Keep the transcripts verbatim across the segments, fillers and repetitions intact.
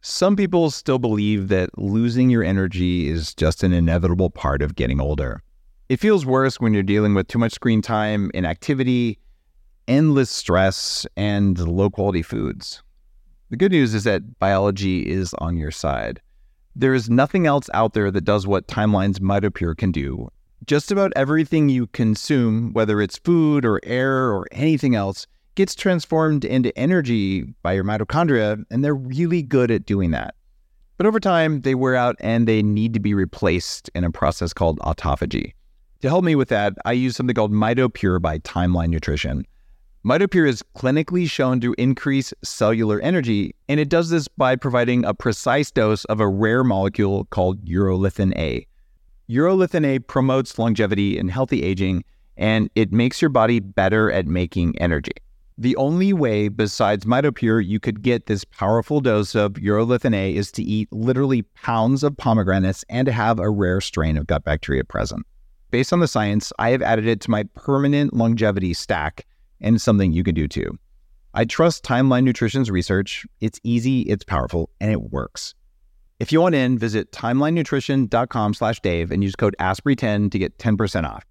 Some people still believe that losing your energy is just an inevitable part of getting older. It feels worse when you're dealing with too much screen time, inactivity, endless stress, and low-quality foods. The good news is that biology is on your side. There is nothing else out there that does what Timeline's MitoPure can do. Just about everything you consume, whether it's food or air or anything else, gets transformed into energy by your mitochondria, and they're really good at doing that. But over time, they wear out and they need to be replaced in a process called autophagy. To help me with that, I use something called MitoPure by Timeline Nutrition. MitoPure is clinically shown to increase cellular energy, and it does this by providing a precise dose of a rare molecule called urolithin A. Urolithin A promotes longevity and healthy aging, and it makes your body better at making energy. The only way besides MitoPure you could get this powerful dose of urolithin A is to eat literally pounds of pomegranates and to have a rare strain of gut bacteria present. Based on the science, I have added it to my permanent longevity stack, and it's something you can do too. I trust Timeline Nutrition's research. It's easy, it's powerful, and it works. If you want in, visit timelinenutrition.com slash Dave and use code Asprey ten to get ten percent off.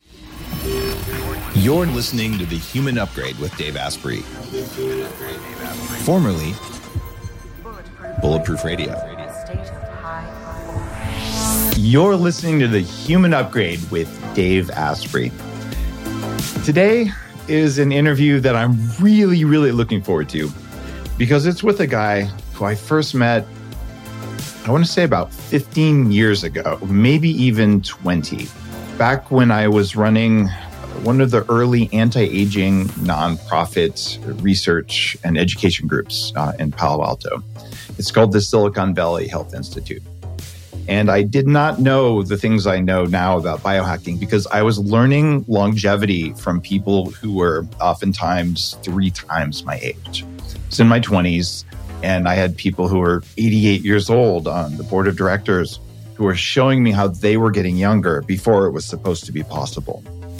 You're listening to The Human Upgrade with Dave Asprey, formerly Bulletproof Radio. You're listening to The Human Upgrade with Dave Asprey. Today is an interview that I'm really, really looking forward to because it's with a guy who I first met, I want to say about fifteen years ago, maybe even twenty, back when I was running one of the early anti-aging nonprofit research and education groups uh, in Palo Alto. It's called the Silicon Valley Health Institute. And I did not know the things I know now about biohacking because I was learning longevity from people who were oftentimes three times my age. I was in my twenties, and I had people who were eighty-eight years old on the board of directors who were showing me how they were getting younger before it was supposed to be possible.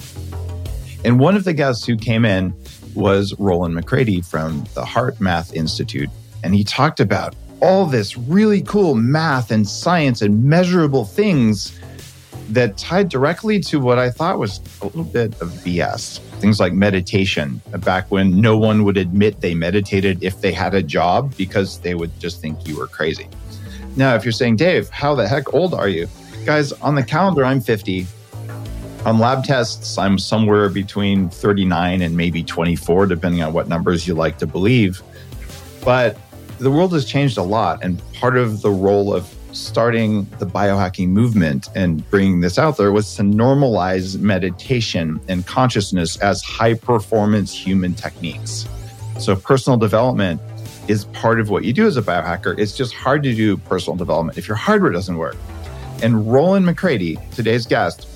And one of the guests who came in was Roland McCraty from the HeartMath Institute. And he talked about all this really cool math and science and measurable things that tied directly to what I thought was a little bit of B S. Things like meditation, back when no one would admit they meditated if they had a job because they would just think you were crazy. Now, if you're saying, Dave, how the heck old are you? Guys, on the calendar, I'm fifty. On lab tests, I'm somewhere between thirty-nine and maybe twenty-four, depending on what numbers you like to believe. But the world has changed a lot. And part of the role of starting the biohacking movement and bringing this out there was to normalize meditation and consciousness as high-performance human techniques. So personal development is part of what you do as a biohacker. It's just hard to do personal development if your hardware doesn't work. And Roland McCraty, today's guest,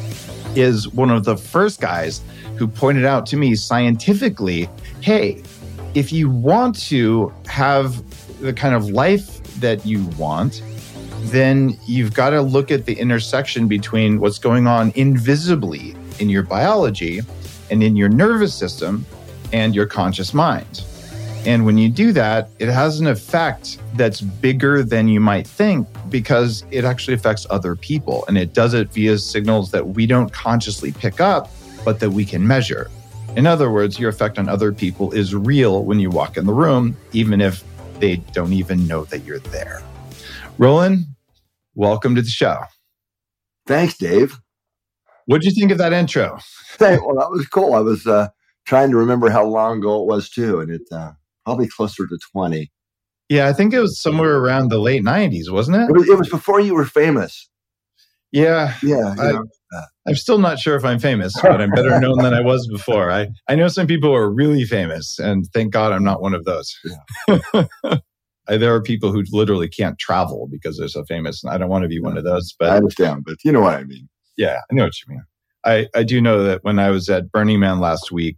is one of the first guys who pointed out to me scientifically, hey, if you want to have the kind of life that you want, then you've got to look at the intersection between what's going on invisibly in your biology and in your nervous system and your conscious mind. And when you do that, it has an effect that's bigger than you might think because it actually affects other people. And it does it via signals that we don't consciously pick up, but that we can measure. In other words, your effect on other people is real when you walk in the room, even if they don't even know that you're there. Roland, welcome to the show. Thanks, Dave. What'd you think of that intro? Hey, well, that was cool. I was uh, trying to remember how long ago it was, too, and it uh, probably closer to twenty. Yeah, I think it was somewhere around the late nineties, wasn't it? It was, it was before you were famous. Yeah. Yeah. I, I'm still not sure if I'm famous, but I'm better known than I was before. I, I know some people who are really famous, and thank God I'm not one of those. Yeah. There are people who literally can't travel because they're so famous, and I don't want to be one of those. But I understand, but you know what I mean. Yeah, I know what you mean. I, I do know that when I was at Burning Man last week,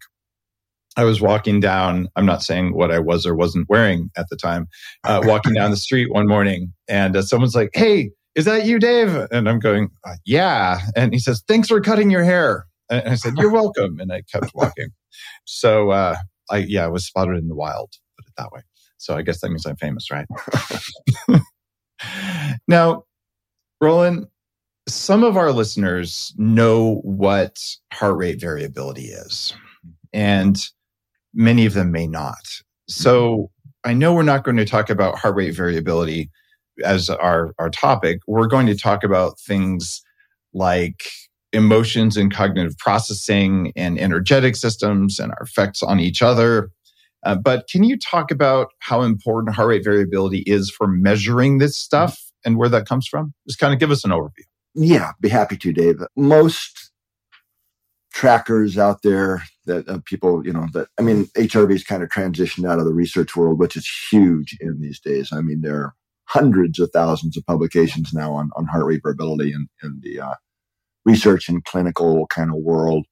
I was walking down, I'm not saying what I was or wasn't wearing at the time, uh, walking down the street one morning, and uh, someone's like, hey, is that you, Dave? And I'm going, uh, yeah. And he says, thanks for cutting your hair. And I said, you're welcome. And I kept walking. So, uh, I, yeah, I was spotted in the wild, put it that way. So I guess that means I'm famous, right? Now, Roland, some of our listeners know what heart rate variability is, and many of them may not. So I know we're not going to talk about heart rate variability as our, our topic. We're going to talk about things like emotions and cognitive processing and energetic systems and our effects on each other. Uh, but can you talk about how important heart rate variability is for measuring this stuff and where that comes from? Just kind of give us an overview. Yeah, be happy to, Dave. Most trackers out there that uh, people, you know, that, I mean, H R V's kind of transitioned out of the research world, which is huge in these days. I mean, there are hundreds of thousands of publications now on, on heart rate variability in, in the uh, research and clinical kind of world.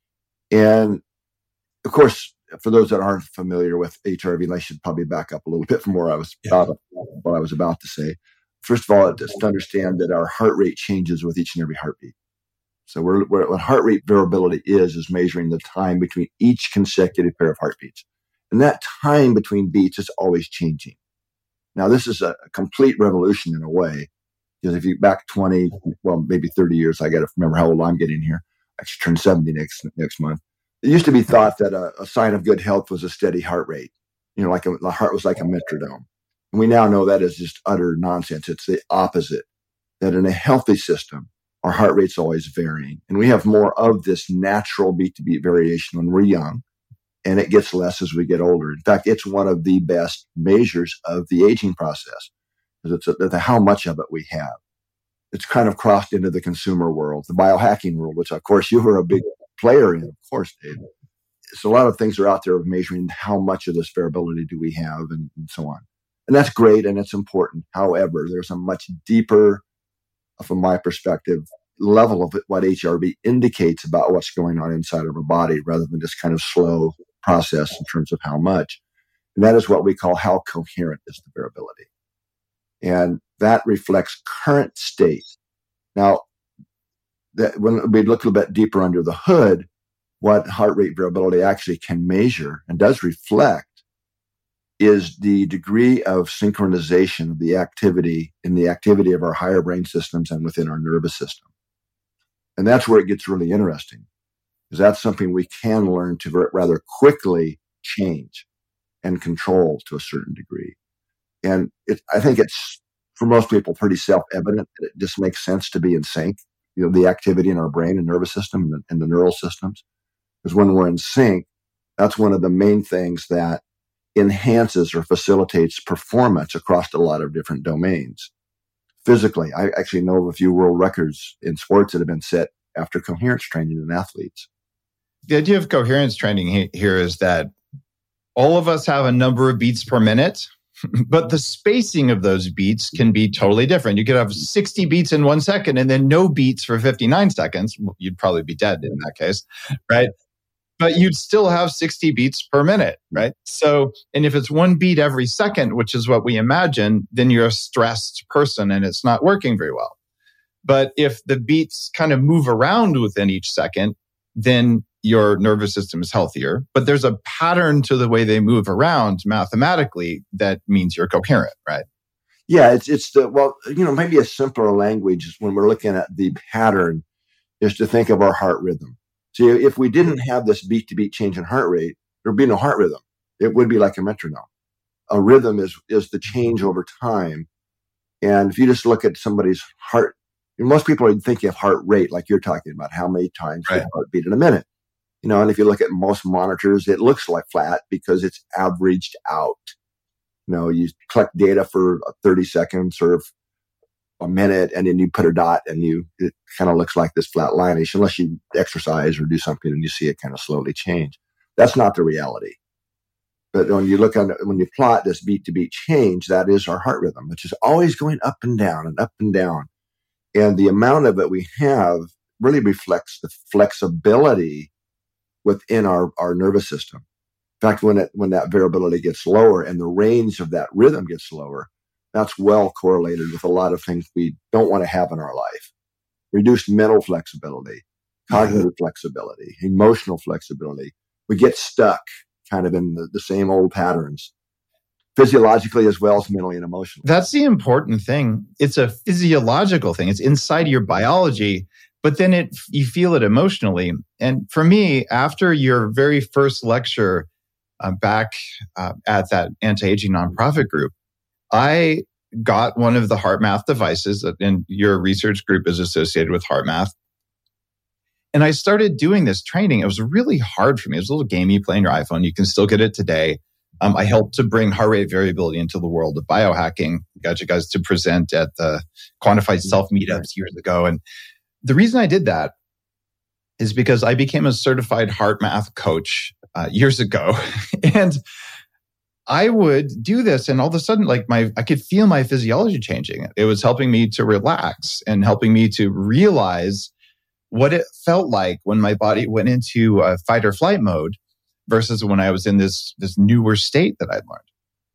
And of course, for those that aren't familiar with H R V, I should probably back up a little bit from where I was yeah. about, what I was about to say. First of all, just to understand that our heart rate changes with each and every heartbeat. So we're, we're, what heart rate variability is, is measuring the time between each consecutive pair of heartbeats. And that time between beats is always changing. Now, this is a, a complete revolution in a way, because if you back twenty, well, maybe thirty years, I got to remember how old I'm getting here. I should turn seventy next next month. It used to be thought that a, a sign of good health was a steady heart rate. You know, like a, the heart was like a metronome. And we now know that is just utter nonsense. It's the opposite, that in a healthy system, our heart rate's always varying. And we have more of this natural beat-to-beat variation when we're young, and it gets less as we get older. In fact, it's one of the best measures of the aging process, because it's a, the, how much of it we have. It's kind of crossed into the consumer world, the biohacking world, which, of course, you were a big player in, of course, Dave. So a lot of things are out there of measuring how much of this variability do we have and, and so on. And that's great and it's important. However, there's a much deeper, from my perspective, level of what H R V indicates about what's going on inside of our body, rather than just kind of slow process in terms of how much. And that is what we call how coherent is the variability. And that reflects current state. Now, that when we look a little bit deeper under the hood, what heart rate variability actually can measure and does reflect is the degree of synchronization of the activity in the activity of our higher brain systems and within our nervous system. And that's where it gets really interesting, because that's something we can learn to rather quickly change and control to a certain degree. And it, I think it's, for most people, pretty self-evident that it just makes sense to be in sync, you know, the activity in our brain and nervous system and the, and the neural systems. Because when we're in sync, that's one of the main things that enhances or facilitates performance across a lot of different domains. Physically, I actually know of a few world records in sports that have been set after coherence training in athletes. The idea of coherence training he- here is that all of us have a number of beats per minute, but the spacing of those beats can be totally different. You could have sixty beats in one second and then no beats for fifty-nine seconds. You'd probably be dead in that case, right? But you'd still have sixty beats per minute, right? So, and if it's one beat every second, which is what we imagine, then you're a stressed person and it's not working very well. But if the beats kind of move around within each second, then your nervous system is healthier. But there's a pattern to the way they move around mathematically that means you're coherent, right? Yeah, it's it's the, well, you know, maybe a simpler language when we're looking at the pattern is to think of our heart rhythm. See, if we didn't have this beat-to-beat change in heart rate, there'd be no heart rhythm. It would be like a metronome. A rhythm is is the change over time. And if you just look at somebody's heart, you know, most people are thinking of heart rate, like you're talking about, how many times right. the heart beat in a minute. You know, and if you look at most monitors, it looks like flat because it's averaged out. You know, you collect data for thirty seconds or a minute, and then you put a dot, and you it kind of looks like this flat line-ish, unless you exercise or do something and you see it kind of slowly change. That's not the reality. But when you look on, when you plot this beat-to-beat change, that is our heart rhythm, which is always going up and down and up and down. And the amount of it we have really reflects the flexibility within our, our nervous system. In fact, when it, when that variability gets lower and the range of that rhythm gets lower, that's well correlated with a lot of things we don't want to have in our life. Reduced mental flexibility, cognitive mm-hmm. flexibility, emotional flexibility. We get stuck kind of in the, the same old patterns. physiologically as well as mentally and emotionally. That's the important thing. It's a physiological thing. It's inside your biology, but then it you feel it emotionally. And for me, after your very first lecture uh, back uh, at that anti-aging nonprofit group, I got one of the HeartMath devices, and your research group is associated with HeartMath. And I started doing this training. It was really hard for me. It was a little game you play on your iPhone. You can still get it today. Um, I helped to bring heart rate variability into the world of biohacking. Got you guys to present at the Quantified Self meetups years ago. And the reason I did that is because I became a certified HeartMath coach uh, years ago. And I would do this, and all of a sudden, like my, I could feel my physiology changing. It was helping me to relax and helping me to realize what it felt like when my body went into a fight or flight mode versus when I was in this, this newer state that I'd learned.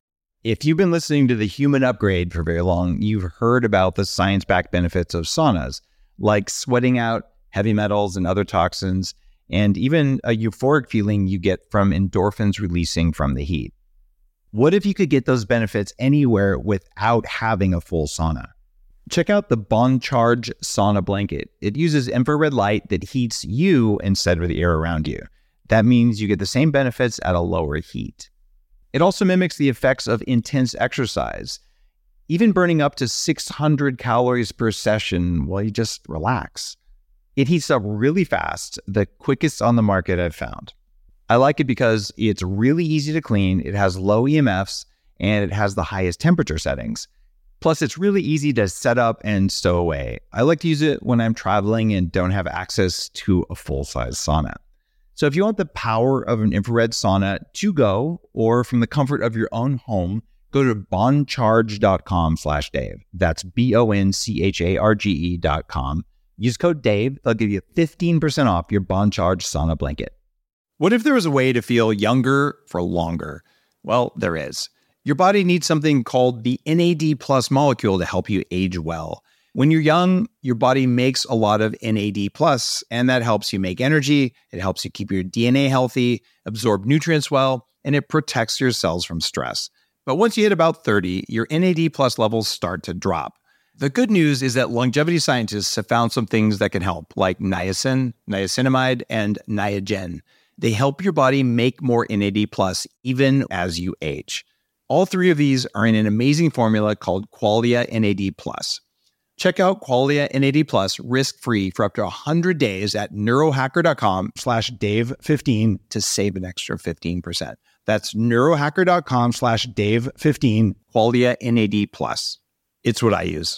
If you've been listening to The Human Upgrade for very long, you've heard about the science-backed benefits of saunas, like sweating out heavy metals and other toxins, and even a euphoric feeling you get from endorphins releasing from the heat. What if you could get those benefits anywhere without having a full sauna? Check out the BonCharge Sauna Blanket. It uses infrared light that heats you instead of the air around you. That means you get the same benefits at a lower heat. It also mimics the effects of intense exercise, even burning up to six hundred calories per session while you just relax. It heats up really fast, the quickest on the market I've found. I like it because it's really easy to clean, it has low E M Fs, and it has the highest temperature settings. Plus, it's really easy to set up and stow away. I like to use it when I'm traveling and don't have access to a full-size sauna. So if you want the power of an infrared sauna to go, or from the comfort of your own home, go to boncharge.com slash Dave. That's B-O-N-C-H-A-R-G-E dot com. Use code Dave. They'll give you fifteen percent off your BonCharge sauna blanket. What if there was a way to feel younger for longer? Well, there is. Your body needs something called the N A D plus molecule to help you age well. When you're young, your body makes a lot of N A D plus, and that helps you make energy, it helps you keep your D N A healthy, absorb nutrients well, and it protects your cells from stress. But once you hit about thirty, your N A D plus levels start to drop. The good news is that longevity scientists have found some things that can help, like niacin, niacinamide, and Niagen. They help your body make more N A D plus even as you age. All three of these are in an amazing formula called Qualia N A D plus. Check out Qualia N A D plus risk-free for up to one hundred days at neurohacker.com slash Dave15 to save an extra fifteen percent. That's neurohacker.com slash Dave15, Qualia N A D plus. It's what I use.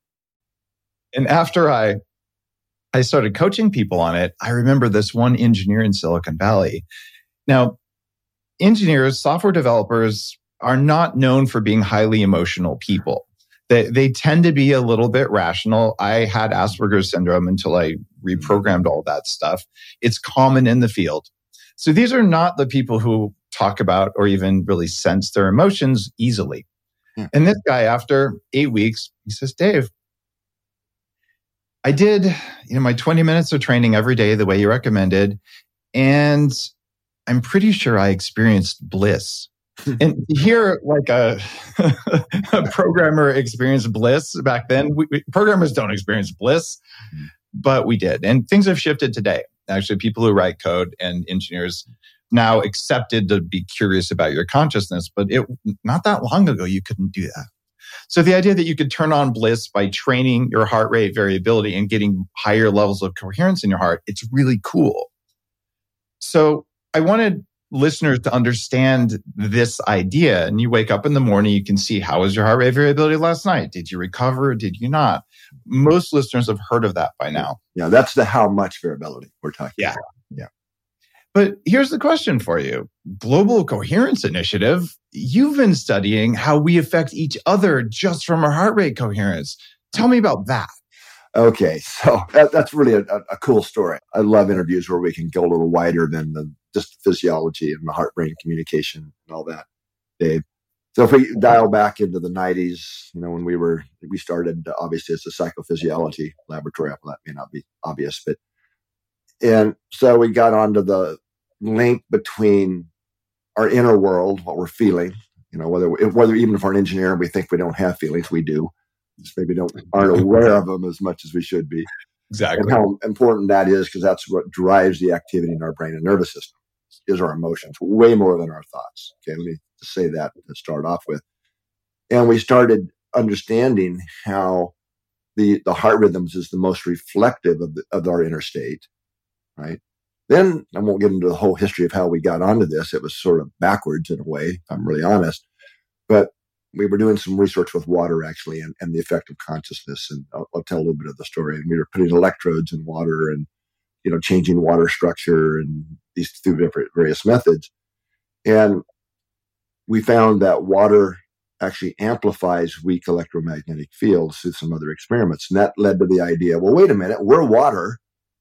And after I I started coaching people on it, I remember this one engineer in Silicon Valley. Now, engineers, software developers are not known for being highly emotional people. They, they tend to be a little bit rational. I had Asperger's syndrome until I reprogrammed all that stuff. It's common in the field. So these are not the people who talk about or even really sense their emotions easily. Yeah. And this guy, after eight weeks, he says, Dave, I did, you know, my twenty minutes of training every day the way you recommended, and I'm pretty sure I experienced bliss. And here, like a, a programmer experienced bliss back then. We, we, programmers don't experience bliss, but we did. And things have shifted today. Actually, people who write code and engineers now accepted to be curious about your consciousness, but it not that long ago, you couldn't do that. So the idea that you could turn on bliss by training your heart rate variability and getting higher levels of coherence in your heart, it's really cool. So I wanted listeners to understand this idea. And you wake up in the morning, you can see, how was your heart rate variability last night? Did you recover? Did you not? Most listeners have heard of that by now. Yeah, that's the how much variability we're talking yeah. about. Yeah. But here's the question for you. Global Coherence Initiative, you've been studying how we affect each other just from our heart rate coherence. Tell me about that. Okay, so that, that's really a, a cool story. I love interviews where we can go a little wider than the, just physiology and the heart-brain communication and all that, Dave. So if we dial back into the nineties, you know, when we were, we started obviously as a psychophysiology laboratory. Well, that may not be obvious, but, and so we got onto the link between our inner world, what we're feeling, You know, whether whether even if we're an engineer and we think we don't have feelings, we do. Just maybe don't aren't aware of them as much as we should be. Exactly. And how important that is, because that's what drives the activity in our brain and nervous system, is our emotions, way more than our thoughts. Okay, let me just say that to start off with. And we started understanding how the the heart rhythms is the most reflective of the, of our inner state, right? Then I won't get into the whole history of how we got onto this. It was sort of backwards in a way, if I'm really honest. But we were doing some research with water, actually, and, and the effect of consciousness. And I'll, I'll tell a little bit of the story. And we were putting electrodes in water and, you know, changing water structure and these through different various methods. And we found that water actually amplifies weak electromagnetic fields through some other experiments. And that led to the idea, well, wait a minute, we're water,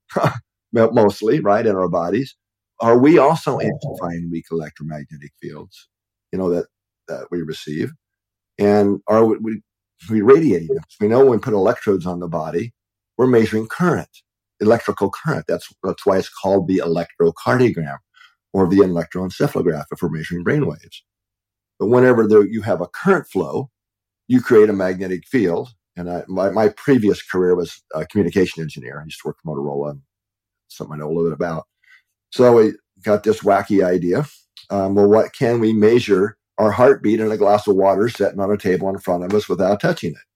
mostly, right, in our bodies. Are we also amplifying weak electromagnetic fields, you know, that, that we receive? And are we, we radiating them? We know when we put electrodes on the body, we're measuring current, electrical current. That's, that's why it's called the electrocardiogram or the electroencephalograph if we're measuring brain waves. But whenever there, you have a current flow, you create a magnetic field. And I, my, my previous career was a communication engineer. I used to work for Motorola, and something I know a little bit about. So we got this wacky idea. Um, well, what can we measure our heartbeat in a glass of water sitting on a table in front of us without touching it?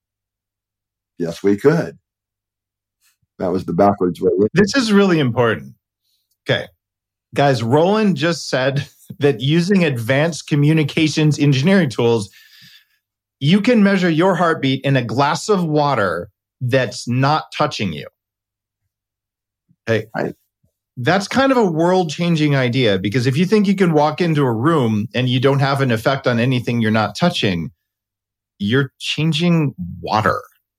Yes, we could. That was the backwards way. This is really important. Okay. Guys, Roland just said that using advanced communications engineering tools, you can measure your heartbeat in a glass of water that's not touching you. Hey, right. That's kind of a world-changing idea, because if you think you can walk into a room and you don't have an effect on anything you're not touching, you're changing water.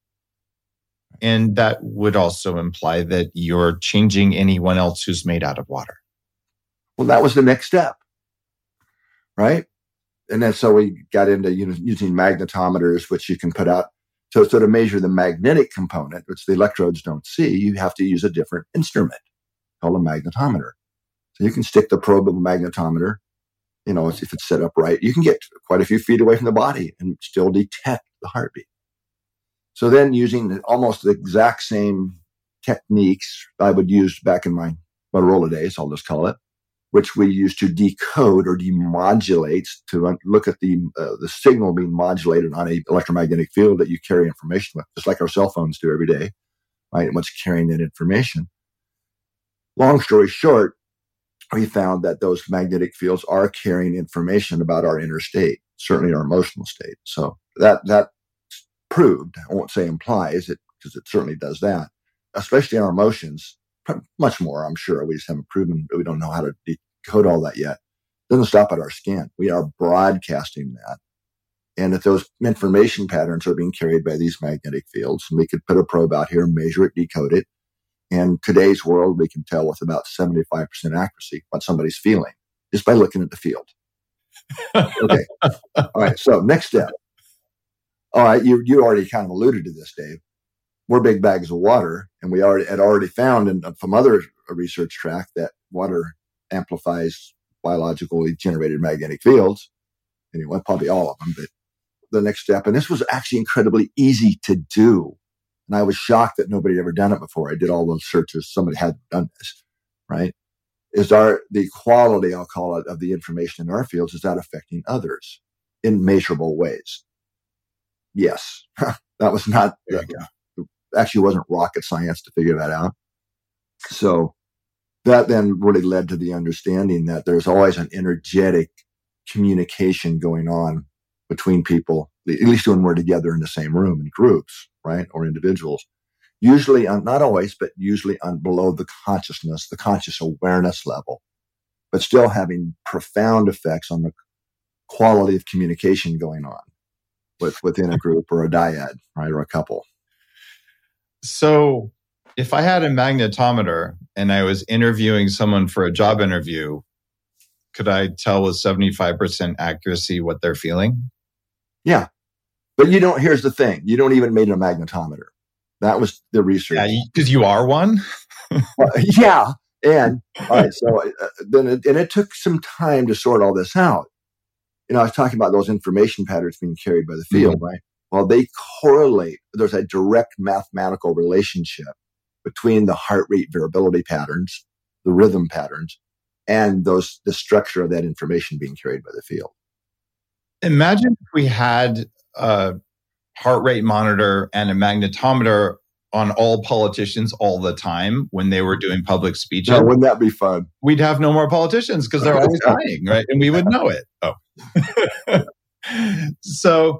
And that would also imply that you're changing anyone else who's made out of water. Well, that was the next step, right? And then so we got into, you know, using magnetometers, which you can put out. So, so to measure the magnetic component, which the electrodes don't see, you have to use a different instrument called a magnetometer. So you can stick the probe of a magnetometer, you know, if it's set up right, you can get quite a few feet away from the body and still detect the heartbeat. So then using almost the exact same techniques I would use back in my Motorola days, I'll just call it, which we used to decode or demodulate to look at the uh, the signal being modulated on an electromagnetic field that you carry information with, just like our cell phones do every day, right? And what's carrying that information. Long story short, we found that those magnetic fields are carrying information about our inner state, certainly our emotional state. So that that proved, I won't say implies it, because it certainly does that, especially our emotions, much more, I'm sure. We just haven't proven, we don't know how to decode all that yet. It doesn't stop at our skin. We are broadcasting that. And if those information patterns are being carried by these magnetic fields, and we could put a probe out here, measure it, decode it. In today's world, we can tell with about seventy-five percent accuracy what somebody's feeling just by looking at the field. Okay. All right. So next step. All right. You, you already kind of alluded to this, Dave. We're big bags of water, and we already had already found in, from other research track that water amplifies biologically generated magnetic fields. Anyway, probably all of them, but the next step, and this was actually incredibly easy to do. And I was shocked that nobody had ever done it before. I did all those searches. Somebody had done this, right? Is our, the quality, I'll call it, of the information in our fields, is that affecting others in measurable ways? Yes. That was not, there you go. Actually wasn't rocket science to figure that out. So that then really led to the understanding that there's always an energetic communication going on between people, at least when we're together in the same room in groups, right? Or individuals, usually on, not always, but usually on below the consciousness, the conscious awareness level, but still having profound effects on the quality of communication going on with, within a group or a dyad, right? Or a couple. So if I had a magnetometer and I was interviewing someone for a job interview, could I tell with seventy-five percent accuracy what they're feeling? Yeah. But you don't, here's the thing. You don't even need a magnetometer. That was the research. Yeah, because you are one? Well, yeah. And all right. So uh, then, it, and it took some time to sort all this out. you know, I was talking about those information patterns being carried by the field, mm-hmm. right? Well, they correlate. There's a direct mathematical relationship between the heart rate variability patterns, the rhythm patterns, and those the structure of that information being carried by the field. Imagine if we had a heart rate monitor and a magnetometer on all politicians all the time when they were doing public speeches. No, wouldn't that be fun? We'd have no more politicians because they're always dying, right? And we would know it. Oh. So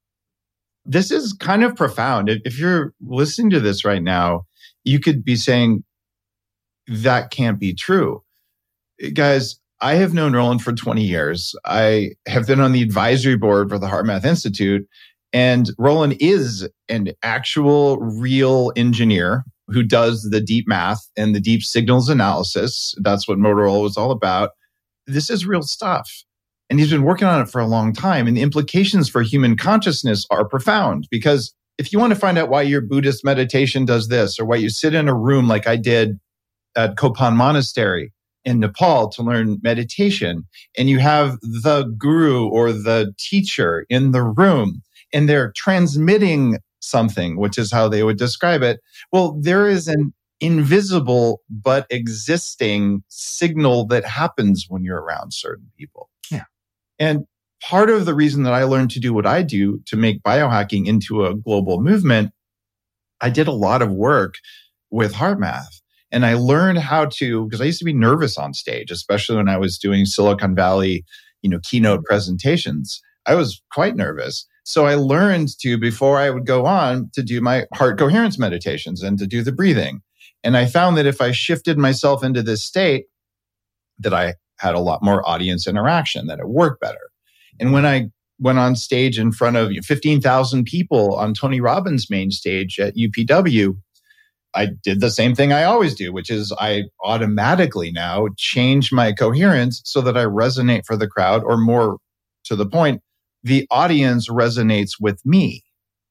this is kind of profound. If you're listening to this right now, you could be saying, that can't be true. Guys, I have known Roland for twenty years. I have been on the advisory board for the HeartMath Institute. And Roland is an actual real engineer who does the deep math and the deep signals analysis. That's what Motorola was all about. This is real stuff. And he's been working on it for a long time. And the implications for human consciousness are profound, because if you want to find out why your Buddhist meditation does this, or why you sit in a room like I did at Kopan Monastery in Nepal to learn meditation, and you have the guru or the teacher in the room, and they're transmitting something, which is how they would describe it. Well, there is an invisible but existing signal that happens when you're around certain people. Yeah. And part of the reason that I learned to do what I do to make biohacking into a global movement, I did a lot of work with HeartMath. And I learned how to, because I used to be nervous on stage, especially when I was doing Silicon Valley, you know, keynote presentations. I was quite nervous. So I learned to, before I would go on, to do my heart coherence meditations and to do the breathing. And I found that if I shifted myself into this state, that I had a lot more audience interaction, that it worked better. And when I went on stage in front of fifteen thousand people on Tony Robbins' main stage at U P W, I did the same thing I always do, which is I automatically now change my coherence so that I resonate for the crowd, or more to the point, the audience resonates with me.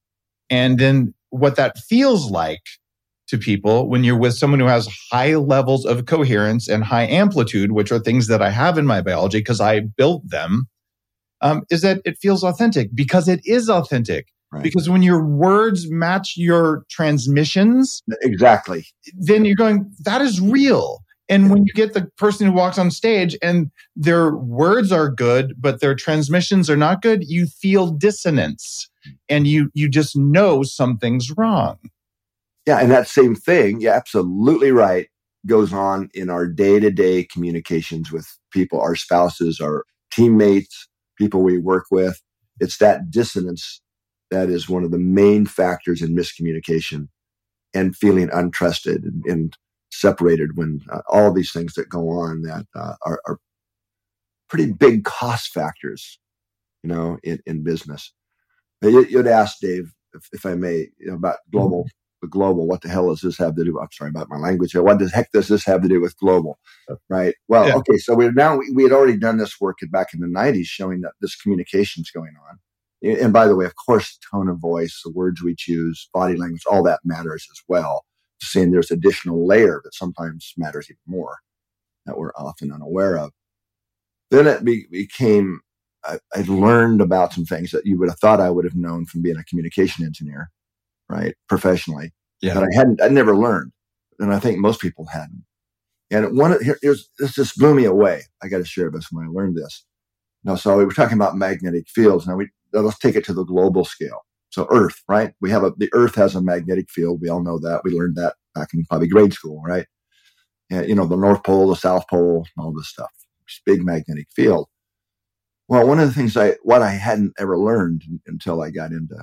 And then what that feels like to people when you're with someone who has high levels of coherence and high amplitude, which are things that I have in my biology because I built them, um, is that it feels authentic, because it is authentic. Right. Because when your words match your transmissions, exactly, then you're going, that is real. And when you get the person who walks on stage and their words are good, but their transmissions are not good, you feel dissonance, and you you just know something's wrong. Yeah, and that same thing, you're absolutely right, goes on in our day-to-day communications with people, our spouses, our teammates, people we work with. It's that dissonance that is one of the main factors in miscommunication and feeling untrusted and, and separated, when uh, all these things that go on that uh, are, are pretty big cost factors, you know, in, in business. You, you'd ask, Dave, if, if I may, you know, about global, the global, what the hell does this have to do? I'm sorry about my language here. What the heck does this have to do with global? Right. Well, yeah. Okay. So we now, we, we had already done this work back in the nineties showing that this communication is going on. And by the way, of course, tone of voice, the words we choose, body language, all that matters as well. Just saying there's additional layer that sometimes matters even more that we're often unaware of. Then it be, became, I, I learned about some things that you would have thought I would have known from being a communication engineer, right, professionally, yeah. That I hadn't, I never learned. And I think most people hadn't. And one, here, here's, this just blew me away. I got to share this when I learned this. Now, so we were talking about magnetic fields. Now we, let's take it to the global scale. So Earth, right? We have a, the Earth has a magnetic field. We all know that. We learned that back in probably grade school, right? And, you know, the North Pole, the South Pole, all this stuff. This big magnetic field. Well, one of the things I, what I hadn't ever learned until I got into,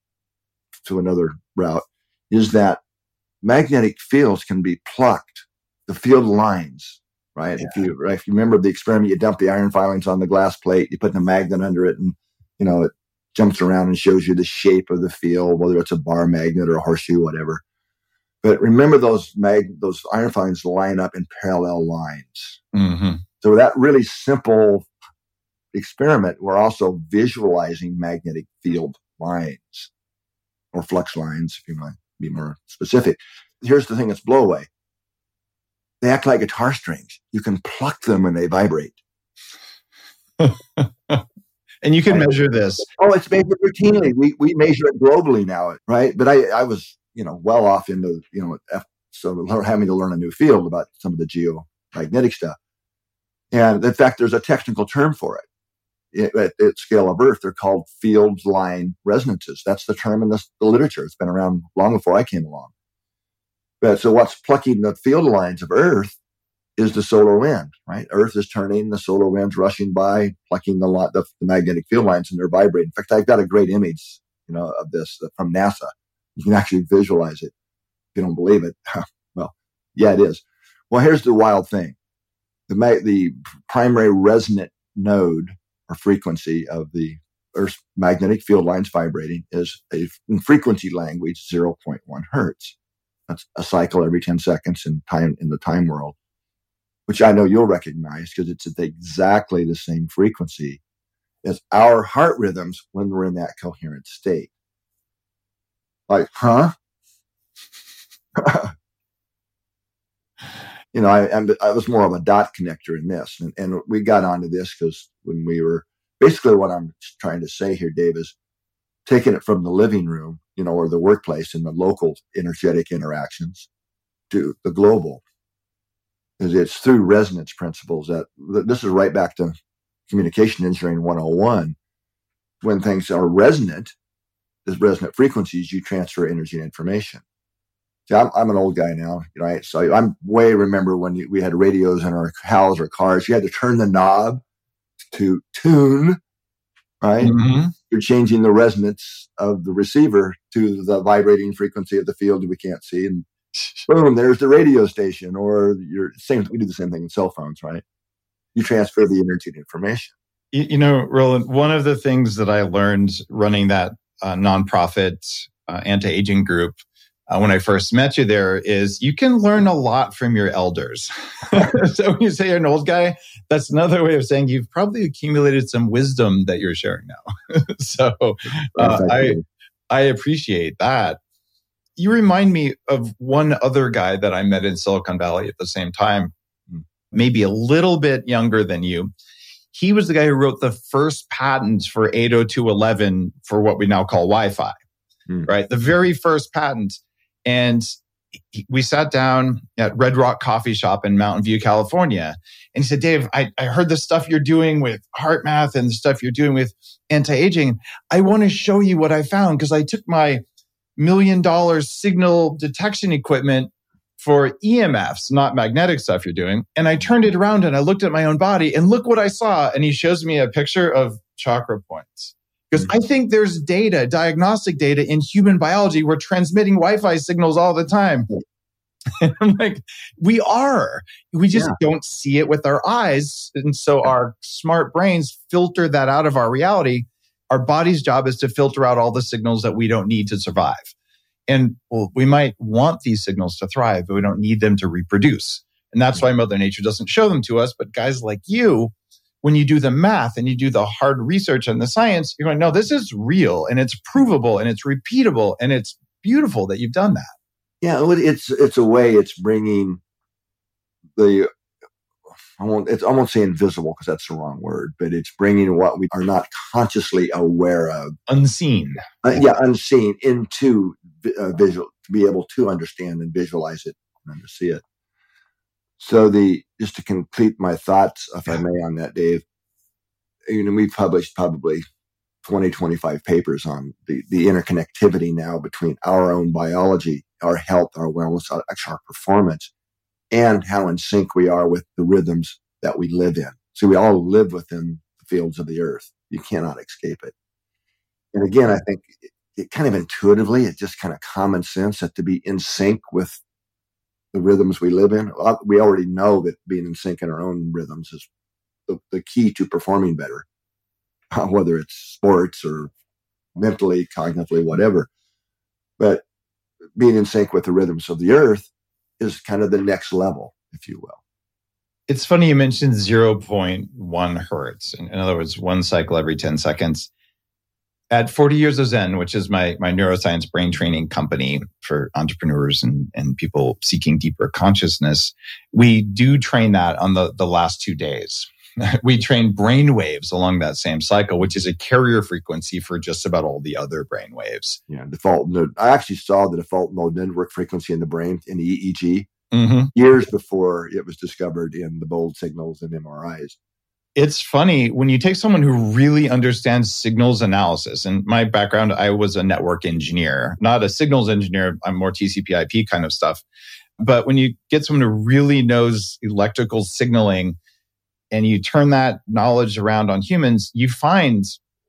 to another route, is that magnetic fields can be plucked. The field lines, right? Yeah. If you, right, if you remember the experiment, you dump the iron filings on the glass plate, you put the magnet under it, and, you know, it jumps around and shows you the shape of the field, whether it's a bar magnet or a horseshoe, whatever. But remember, those mag, those iron filings line up in parallel lines. Mm-hmm. So that really simple experiment, we're also visualizing magnetic field lines, or flux lines, if you might be more specific. Here's the thing that's blow away. They act like guitar strings. You can pluck them and they vibrate. And you can right? measure this. Oh, it's measured routinely. We we measure it globally now, right? But I, I was, you know, well off into, you know, so having to learn a new field about some of the geomagnetic stuff. And in fact, there's a technical term for it. At, at scale of Earth, they're called field line resonances. That's the term in the, the literature. It's been around long before I came along. But so what's plucking the field lines of Earth is the solar wind, right? Earth is turning, the solar wind's rushing by, plucking the, the, the magnetic field lines, and they're vibrating. In fact, I've got a great image, you know, of this from NASA. You can actually visualize it. If you don't believe it, well, yeah, it is. Well, here's the wild thing. The, the primary resonant node or frequency of the Earth's magnetic field lines vibrating is, a, in frequency language, zero point one hertz. That's a cycle every ten seconds in time in the time world, which I know you'll recognize because it's at exactly the same frequency as our heart rhythms when we're in that coherent state. Like, huh? You know, I, I was more of a dot connector in this. And, and we got onto this because when we were, basically what I'm trying to say here, Dave, is taking it from the living room, you know, or the workplace and the local energetic interactions to the global. Because it's through resonance principles that, this is right back to communication engineering one oh one. When things are resonant, as resonant frequencies, you transfer energy and information. See, I'm, I'm an old guy now, right? So I'm way remember when you, we had radios in our houses or cars. You had to turn the knob to tune, right? Mm-hmm. You're changing the resonance of the receiver to the vibrating frequency of the field we can't see, and boom, there's the radio station. Or you're same. We do the same thing in cell phones, right? You transfer the energy and information. You, you know, Roland, one of the things that I learned running that uh, nonprofit uh, anti-aging group uh, when I first met you there is you can learn a lot from your elders. So when you say you're an old guy, that's another way of saying you've probably accumulated some wisdom that you're sharing now. So uh, I I appreciate that. You remind me of one other guy that I met in Silicon Valley at the same time, maybe a little bit younger than you. He was the guy who wrote the first patent for eight oh two dot eleven for what we now call Wi-Fi, mm. right? The very first patent. And we sat down at Red Rock Coffee Shop in Mountain View, California. And he said, Dave, I, I heard the stuff you're doing with HeartMath and the stuff you're doing with anti-aging. I want to show you what I found because I took my million dollar signal detection equipment for E M Fs, not magnetic stuff you're doing. And I turned it around and I looked at my own body and look what I saw. And he shows me a picture of chakra points. Because mm-hmm. I think there's data, diagnostic data in human biology. We're transmitting Wi-Fi signals all the time. And I'm like, we are. We just yeah. don't see it with our eyes. And so our smart brains filter that out of our reality. Our body's job is to filter out all the signals that we don't need to survive. And well, we might want these signals to thrive, but we don't need them to reproduce. And that's why Mother Nature doesn't show them to us. But guys like you, when you do the math and you do the hard research and the science, you're going, no, this is real and it's provable and it's repeatable and it's beautiful that you've done that. Yeah, it's it's a way it's bringing the, I won't, it's, I won't say invisible because that's the wrong word, but it's bringing what we are not consciously aware of. Unseen. Uh, yeah, unseen into uh, visual, to be able to understand and visualize it and to see it. So the, just to complete my thoughts, if I may, on that, Dave, you know, we've published probably twenty, twenty-five papers on the, the interconnectivity now between our own biology, our health, our wellness, our, our performance, and how in sync we are with the rhythms that we live in. So we all live within the fields of the earth. You cannot escape it. And again, I think it, it kind of intuitively, it's just kind of common sense that to be in sync with the rhythms we live in. We already know that being in sync in our own rhythms is the, the key to performing better, uh, whether it's sports or mentally, cognitively, whatever. But being in sync with the rhythms of the earth is kind of the next level, if you will. It's funny you mentioned zero point one hertz. In, in other words, one cycle every ten seconds. At forty Years of Zen, which is my, my neuroscience brain training company for entrepreneurs and, and people seeking deeper consciousness, we do train that on the, the last two days. we train brain waves along that same cycle, which is a carrier frequency for just about all the other brain waves. Yeah, default node. I actually saw the default mode network frequency in the brain in the E E G Mm-hmm. years before it was discovered in the bold signals and M R Is. It's funny when you take someone who really understands signals analysis. And my background, I was a network engineer, not a signals engineer. I'm more T C P I P kind of stuff. But when you get someone who really knows electrical signaling and you turn that knowledge around on humans, you find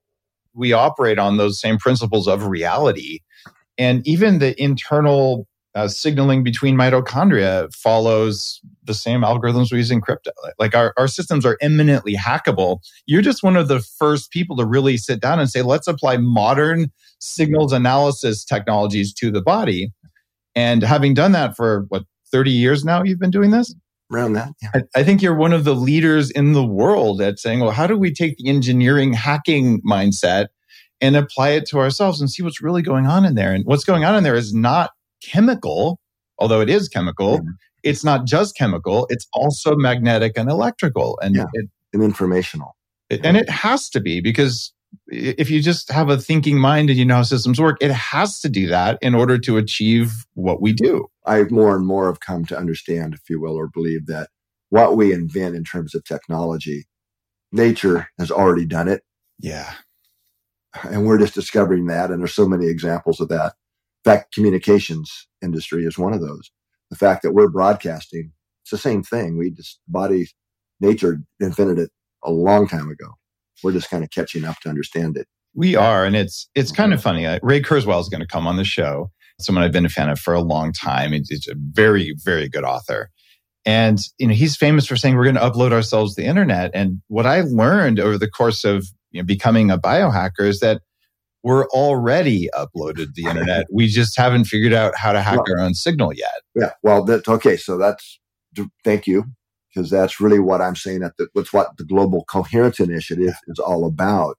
we operate on those same principles of reality. And even the internal uh, signaling between mitochondria follows the same algorithms we use in crypto. Like our, our systems are eminently hackable. You're just one of the first people to really sit down and say, let's apply modern signals analysis technologies to the body. And having done that for, what, thirty years now you've been doing this? Around that, yeah. I, I think you're one of the leaders in the world at saying, well, how do we take the engineering hacking mindset and apply it to ourselves and see what's really going on in there? And what's going on in there is not chemical, although it is chemical. Mm-hmm. It's not just chemical. It's also magnetic and electrical. And, yeah. it, and informational. It, and it has to be, because if you just have a thinking mind and you know how systems work, it has to do that in order to achieve what we do. I more and more have come to understand, if you will, or believe that what we invent in terms of technology, nature has already done it. Yeah. And we're just discovering that. And there's so many examples of that. In fact, communications industry is one of those. The fact that we're broadcasting, it's the same thing. We just, body, nature invented it a long time ago. We're just kind of catching up to understand it. We are. And it's it's kind of funny. Uh, Ray Kurzweil is going to come on the show. Someone I've been a fan of for a long time. He's, he's a very, very good author. And you know, he's famous for saying we're going to upload ourselves to the internet. And what I learned over the course of you know, becoming a biohacker is that we're already uploaded to the internet. We just haven't figured out how to hack well, our own signal yet. Yeah. Well, that's okay. So that's, thank you. Because that's really what I'm saying. That that's what the Global Coherence Initiative is all about.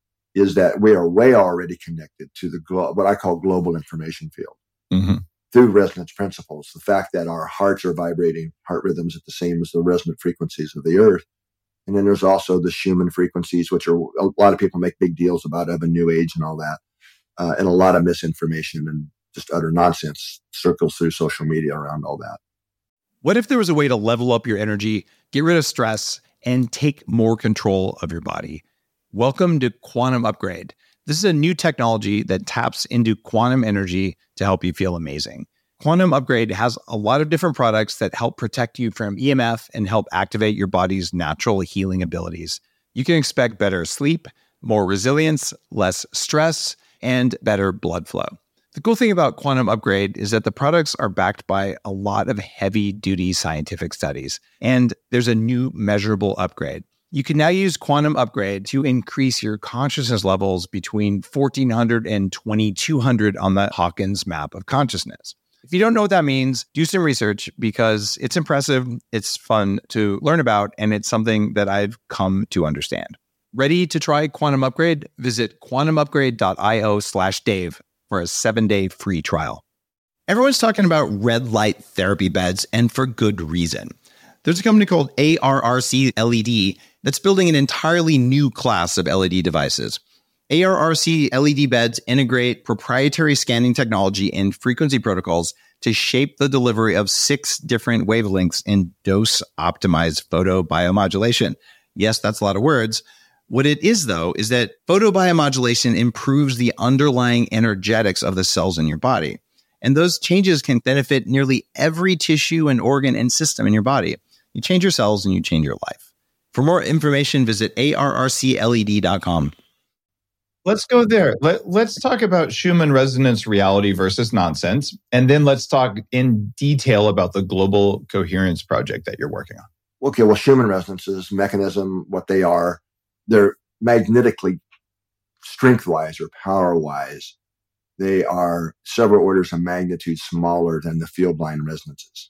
Is that we are way already connected to the glo- what I call global information field mm-hmm. through resonance principles. The fact that our hearts are vibrating, heart rhythms at the same as the resonant frequencies of the earth, and then there's also the Schumann frequencies, which are a lot of people make big deals about of a new age and all that, uh, and a lot of misinformation and just utter nonsense circles through social media around all that. What if there was a way to level up your energy, get rid of stress, and take more control of your body? Welcome to Quantum Upgrade. This is a new technology that taps into quantum energy to help you feel amazing. Quantum Upgrade has a lot of different products that help protect you from E M F and help activate your body's natural healing abilities. You can expect better sleep, more resilience, less stress, and better blood flow. The cool thing about Quantum Upgrade is that the products are backed by a lot of heavy-duty scientific studies, and there's a new measurable upgrade. You can now use Quantum Upgrade to increase your consciousness levels between fourteen hundred and twenty-two hundred on the Hawkins map of consciousness. If you don't know what that means, do some research because it's impressive, it's fun to learn about, and it's something that I've come to understand. Ready to try Quantum Upgrade? Visit quantumupgrade.io slash Dave for a seven-day free trial. Everyone's talking about red light therapy beds, and for good reason. There's a company called A R R C L E D that's building an entirely new class of L E D devices. A R R C L E D beds integrate proprietary scanning technology and frequency protocols to shape the delivery of six different wavelengths in dose-optimized photobiomodulation. Yes, that's a lot of words. What it is, though, is that photobiomodulation improves the underlying energetics of the cells in your body. And those changes can benefit nearly every tissue and organ and system in your body. You change your cells and you change your life. For more information, visit A R R C L E D dot com. Let's go there. Let, let's talk about Schumann resonance reality versus nonsense. And then let's talk in detail about the Global Coherence project that you're working on. Okay, well, Schumann resonances, mechanism, what they are, they're magnetically, strength-wise or power-wise, they are several orders of magnitude smaller than the field line resonances.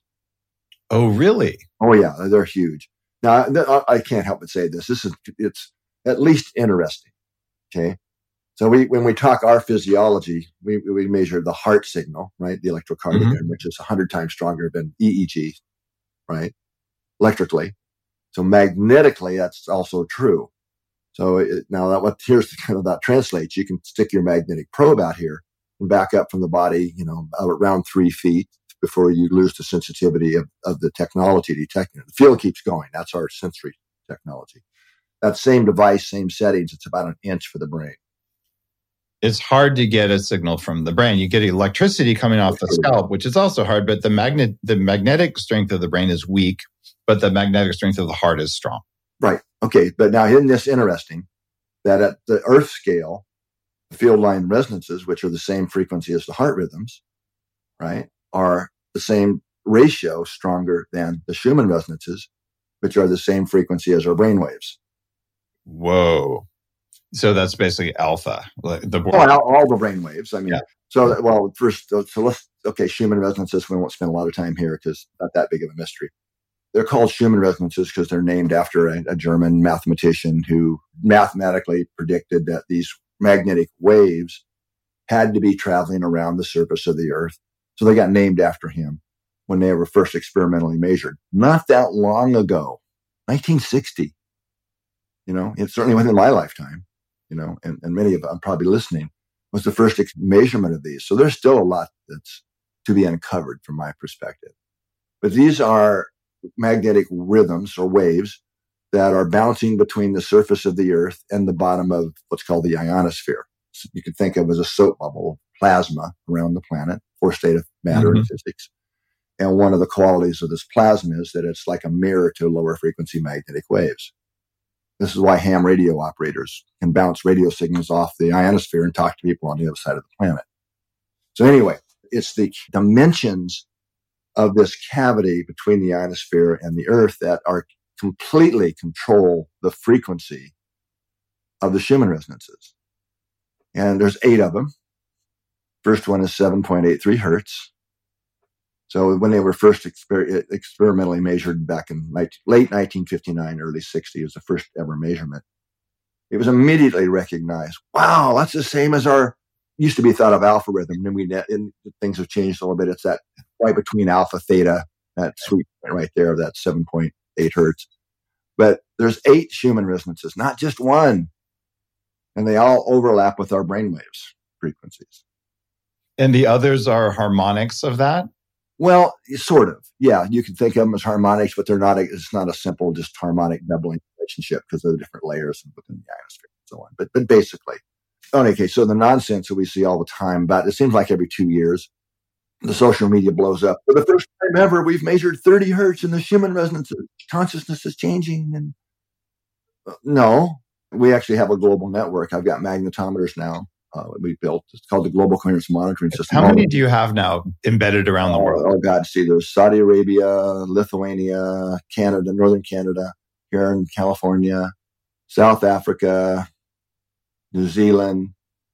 Oh, really? Oh, yeah, they're huge. Now, I can't help but say this. This is, it's at least interesting, okay? So we, when we talk our physiology, we, we measure the heart signal, right? The electrocardiogram, mm-hmm. which is one hundred times stronger than E E G, right? Electrically. So magnetically, that's also true. So it, now that what here's kind of that translates. You can stick your magnetic probe out here and back up from the body, you know, around three feet before you lose the sensitivity of, of the technology detecting it. The field keeps going. That's our sensory technology. That same device, same settings, it's about an inch for the brain. It's hard to get a signal from the brain. You get electricity coming off the scalp, which is also hard, but the magnet, the magnetic strength of the brain is weak, but the magnetic strength of the heart is strong. Right. Okay. But now isn't this interesting that at the Earth scale, the field line resonances, which are the same frequency as the heart rhythms, right, are the same ratio stronger than the Schumann resonances, which are the same frequency as our brain waves. Whoa. So that's basically alpha. The oh, all, all the brain waves. I mean, yeah. so, well, first, so let's, okay, Schumann resonances, we won't spend a lot of time here because not that big of a mystery. They're called Schumann resonances because they're named after a, a German mathematician who mathematically predicted that these magnetic waves had to be traveling around the surface of the Earth. So they got named after him when they were first experimentally measured. Not that long ago, nineteen sixty. You know, it's certainly within my lifetime, you know, and, and many of them probably listening, was the first ex- measurement of these. So there's still a lot that's to be uncovered from my perspective. But these are magnetic rhythms or waves that are bouncing between the surface of the Earth and the bottom of what's called the ionosphere. So you could think of as a soap bubble, plasma around the planet, fourth state of matter mm-hmm. in physics. And one of the qualities of this plasma is that it's like a mirror to lower frequency magnetic waves. This is why ham radio operators can bounce radio signals off the ionosphere and talk to people on the other side of the planet. So anyway, it's the dimensions of this cavity between the ionosphere and the Earth that are completely control the frequency of the Schumann resonances. And there's eight of them. First one is seven point eight three hertz. So when they were first exper- experimentally measured back in late, late nineteen fifty-nine, early sixty, was the first ever measurement. It was immediately recognized. Wow, that's the same as our, used to be thought of alpha rhythm. And we and things have changed a little bit. It's that right between alpha, theta, that sweet point right there of that seven point eight hertz. But there's eight Schumann resonances, not just one. And they all overlap with our brainwaves frequencies. And the others are harmonics of that? Well, sort of. Yeah, you can think of them as harmonics, but they're not. A, it's not a simple just harmonic doubling relationship because of the different layers within the ionosphere and so on. But but basically, okay. So the nonsense that we see all the time, but it seems like every two years, the social media blows up. For the first time ever, we've measured thirty hertz in the Schumann resonances. Consciousness is changing, and uh, no, we actually have a global network. I've got magnetometers now. Uh, we built. It's called the Global Coherence Monitoring System. How many do you have now embedded around the world? Oh, oh God, see, there's Saudi Arabia, Lithuania, Canada, Northern Canada, here in California, South Africa, New Zealand.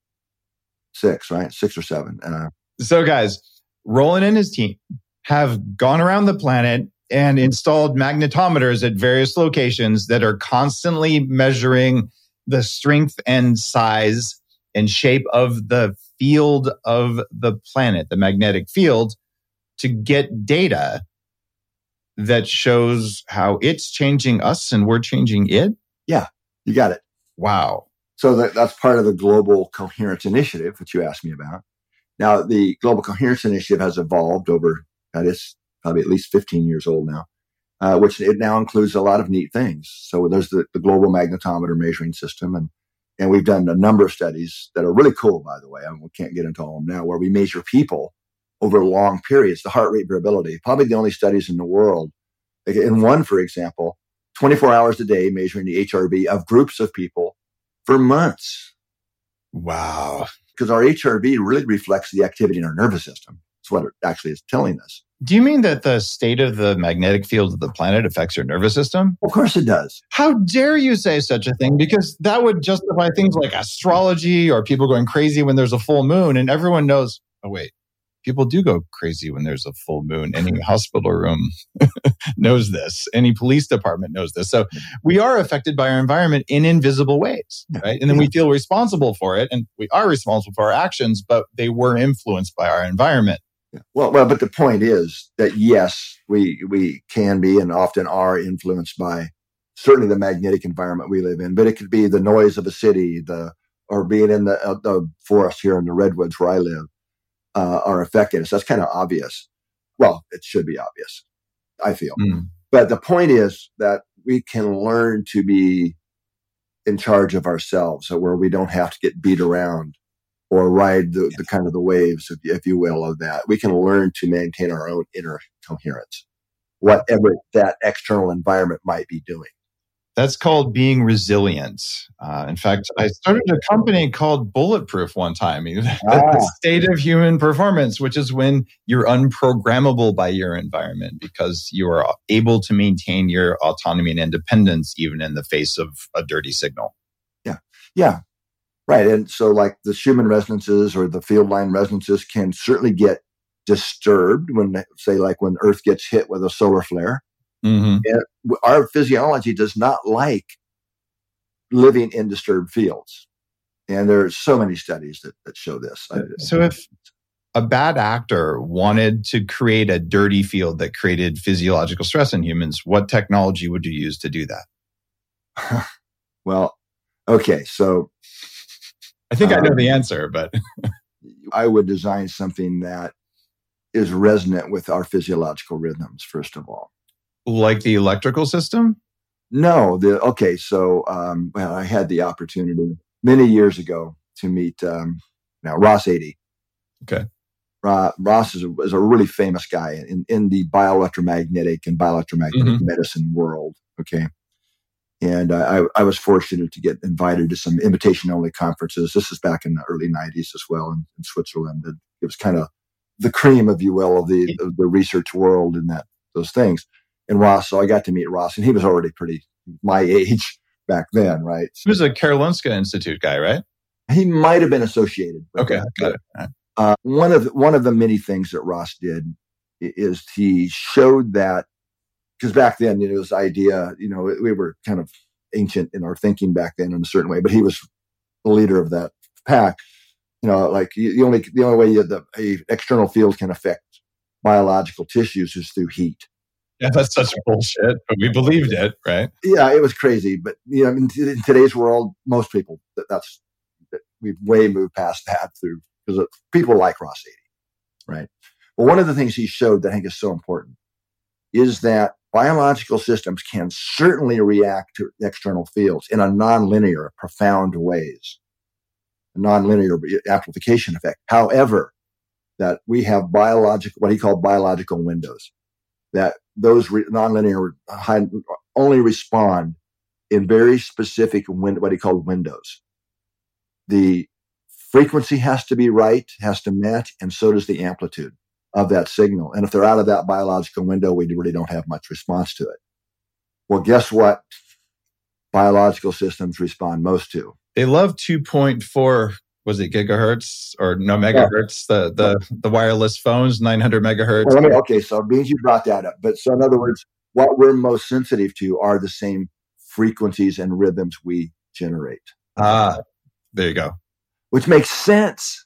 Six, right? Six or seven. Uh, so, guys, Roland and his team have gone around the planet and installed magnetometers at various locations that are constantly measuring the strength and size and shape of the field of the planet, the magnetic field, to get data that shows how it's changing us and we're changing it? Yeah, you got it. Wow. So that, that's part of the Global Coherence Initiative, which you asked me about. Now, the Global Coherence Initiative has evolved over, that is probably at least fifteen years old now, uh, which it now includes a lot of neat things. So there's the, the Global Magnetometer Measuring System, and And we've done a number of studies that are really cool, by the way. I mean, we can't get into all of them now, where we measure people over long periods, the heart rate variability, probably the only studies in the world. In one, for example, twenty-four hours a day measuring the H R V of groups of people for months. Wow. Because our H R V really reflects the activity in our nervous system. That's what it actually is telling us. Do you mean that the state of the magnetic field of the planet affects your nervous system? Of course it does. How dare you say such a thing? Because that would justify things like astrology or people going crazy when there's a full moon. And everyone knows, oh, wait, people do go crazy when there's a full moon. Any hospital room knows this. Any police department knows this. So we are affected by our environment in invisible ways, right? And then we feel responsible for it. And we are responsible for our actions, but they were influenced by our environment. Yeah. Well, well, but the point is that yes, we we can be and often are influenced by certainly the magnetic environment we live in, but it could be the noise of a city, the or being in the, uh, the forest here in the redwoods where I live, uh, are affecting us. That's kind of obvious. Well, it should be obvious, I feel. Mm. But the point is that we can learn to be in charge of ourselves, so where we don't have to get beat around or ride the, the kind of the waves, if, if you will, of that. We can learn to maintain our own inner coherence, whatever that external environment might be doing. That's called being resilient. Uh, in fact, I started a company called Bulletproof one time. The, ah. the state of human performance, which is when you're unprogrammable by your environment because you are able to maintain your autonomy and independence even in the face of a dirty signal. Yeah, yeah, right. And so like the Schumann resonances or the field line resonances can certainly get disturbed when, say, like when Earth gets hit with a solar flare. Mm-hmm. And our physiology does not like living in disturbed fields. And there are so many studies that, that show this. So if a bad actor wanted to create a dirty field that created physiological stress in humans, what technology would you use to do that? Well, okay. So I think um, I know the answer, but I would design something that is resonant with our physiological rhythms, first of all. Like the electrical system? No. The okay. So, um, well, I had the opportunity many years ago to meet um, now Ross Adey. Okay. Uh, Ross is a, is a really famous guy in, in the bioelectromagnetic and bioelectromagnetic mm-hmm. medicine world. Okay. And uh, I, I was fortunate to get invited to some invitation-only conferences. This is back in the early nineties as well in, in Switzerland. And it was kind of the cream, if you will, of the of the research world and that those things. And Ross, so I got to meet Ross, and he was already pretty my age back then, right? He was a Karolinska Institute guy, right? He might have been associated. With okay, that. got it. Right. Uh, one of one of the many things that Ross did is he showed that, because back then, you know, this idea, you know, we were kind of ancient in our thinking back then in a certain way, but he was the leader of that pack. You know, like the only the only way you, the a external field can affect biological tissues is through heat. Yeah, that's such bullshit, but we believed it, right? Yeah, it was crazy. But, you know, in today's world, most people, that, that's, that we've way moved past that through, because people like Ross Adey, right? Well, one of the things he showed that I think is so important is that biological systems can certainly react to external fields in a nonlinear, profound ways, a nonlinear amplification effect. However, that we have biological, what he called biological windows, that those re- nonlinear high, only respond in very specific win- what he called windows. The frequency has to be right, has to match, and so does the amplitude of that signal. And if they're out of that biological window, we really don't have much response to it. Well, guess what? Biological systems respond most to. They love two point four. Was it gigahertz or no megahertz? Yeah. The the the wireless phones, nine hundred megahertz. Well, me, okay, so it means you brought that up. But so in other words, what we're most sensitive to are the same frequencies and rhythms we generate. Ah, there you go. Which makes sense,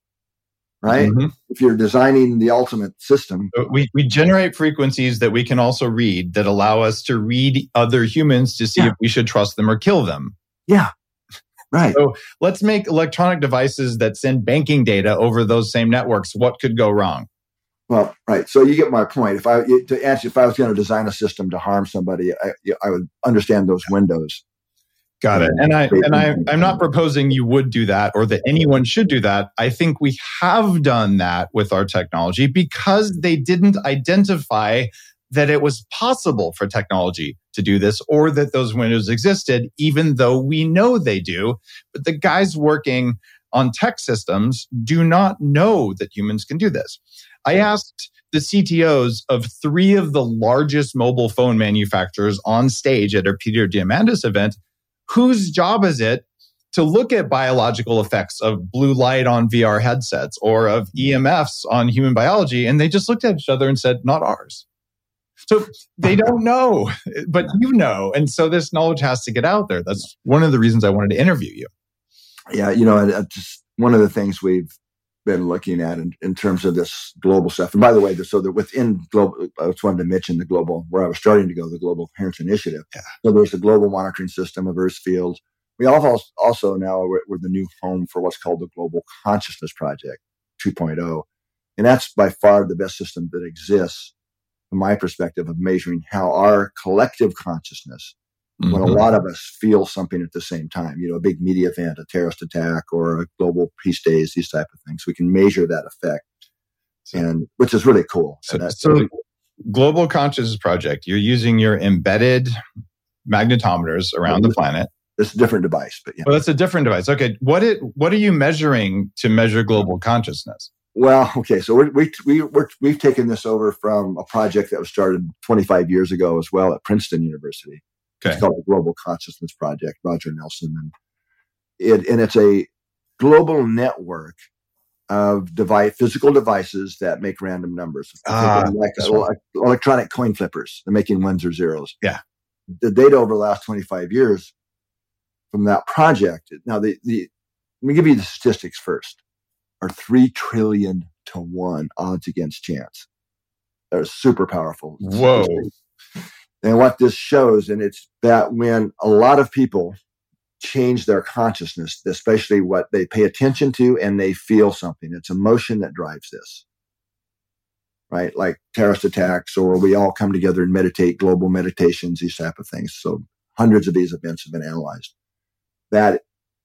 right? Mm-hmm. If you're designing the ultimate system. We we generate frequencies that we can also read that allow us to read other humans to see yeah. if we should trust them or kill them. Yeah. Right. So let's make electronic devices that send banking data over those same networks. What could go wrong? Well, right. So you get my point. If I to answer, if I was going to design a system to harm somebody, I, I would understand those windows. Got it. And I and I I'm not proposing you would do that or that anyone should do that. I think we have done that with our technology because they didn't identify that it was possible for technology to do this or that those windows existed, even though we know they do. But the guys working on tech systems do not know that humans can do this. I asked the C T Os of three of the largest mobile phone manufacturers on stage at our Peter Diamandis event, whose job is it to look at biological effects of blue light on V R headsets or of E M Fs on human biology? And they just looked at each other and said, not ours. So they don't know, but you know. And so this knowledge has to get out there. That's one of the reasons I wanted to interview you. Yeah, you know, just one of the things we've been looking at in, in terms of this global stuff. And by the way, so that within global, I just wanted to mention the global, where I was starting to go, the Global Coherence Initiative. Yeah. So there's the global monitoring system of Earth's fields. We also, also now we're, we're the new home for what's called the Global Consciousness Project two point oh. And that's by far the best system that exists from my perspective of measuring how our collective consciousness, mm-hmm. when a lot of us feel something at the same time, you know, a big media event, a terrorist attack, or a global peace days, these type of things, we can measure that effect, so, and which is really cool. So, that's so really cool. Global Consciousness Project, you're using your embedded magnetometers around mm-hmm. the planet. It's a different device, but yeah. Well, that's a different device. Okay. What it, what are you measuring to measure global consciousness? Well, okay. So we're, we, we, we're, we've taken this over from a project that was started twenty-five years ago as well at Princeton University. Okay. It's called the Global Consciousness Project, Roger Nelson. And it, and it's a global network of device, physical devices that make random numbers. Ah, like right. electronic coin flippers. They're making ones or zeros. Yeah. The data over the last twenty-five years from that project. Now, the, the, let me give you the statistics first, are three trillion to one odds against chance. They're super powerful. Whoa. And what this shows, and it's that when a lot of people change their consciousness, especially what they pay attention to and they feel something, it's emotion that drives this, right? Like terrorist attacks, or we all come together and meditate, global meditations, these type of things. So hundreds of these events have been analyzed. That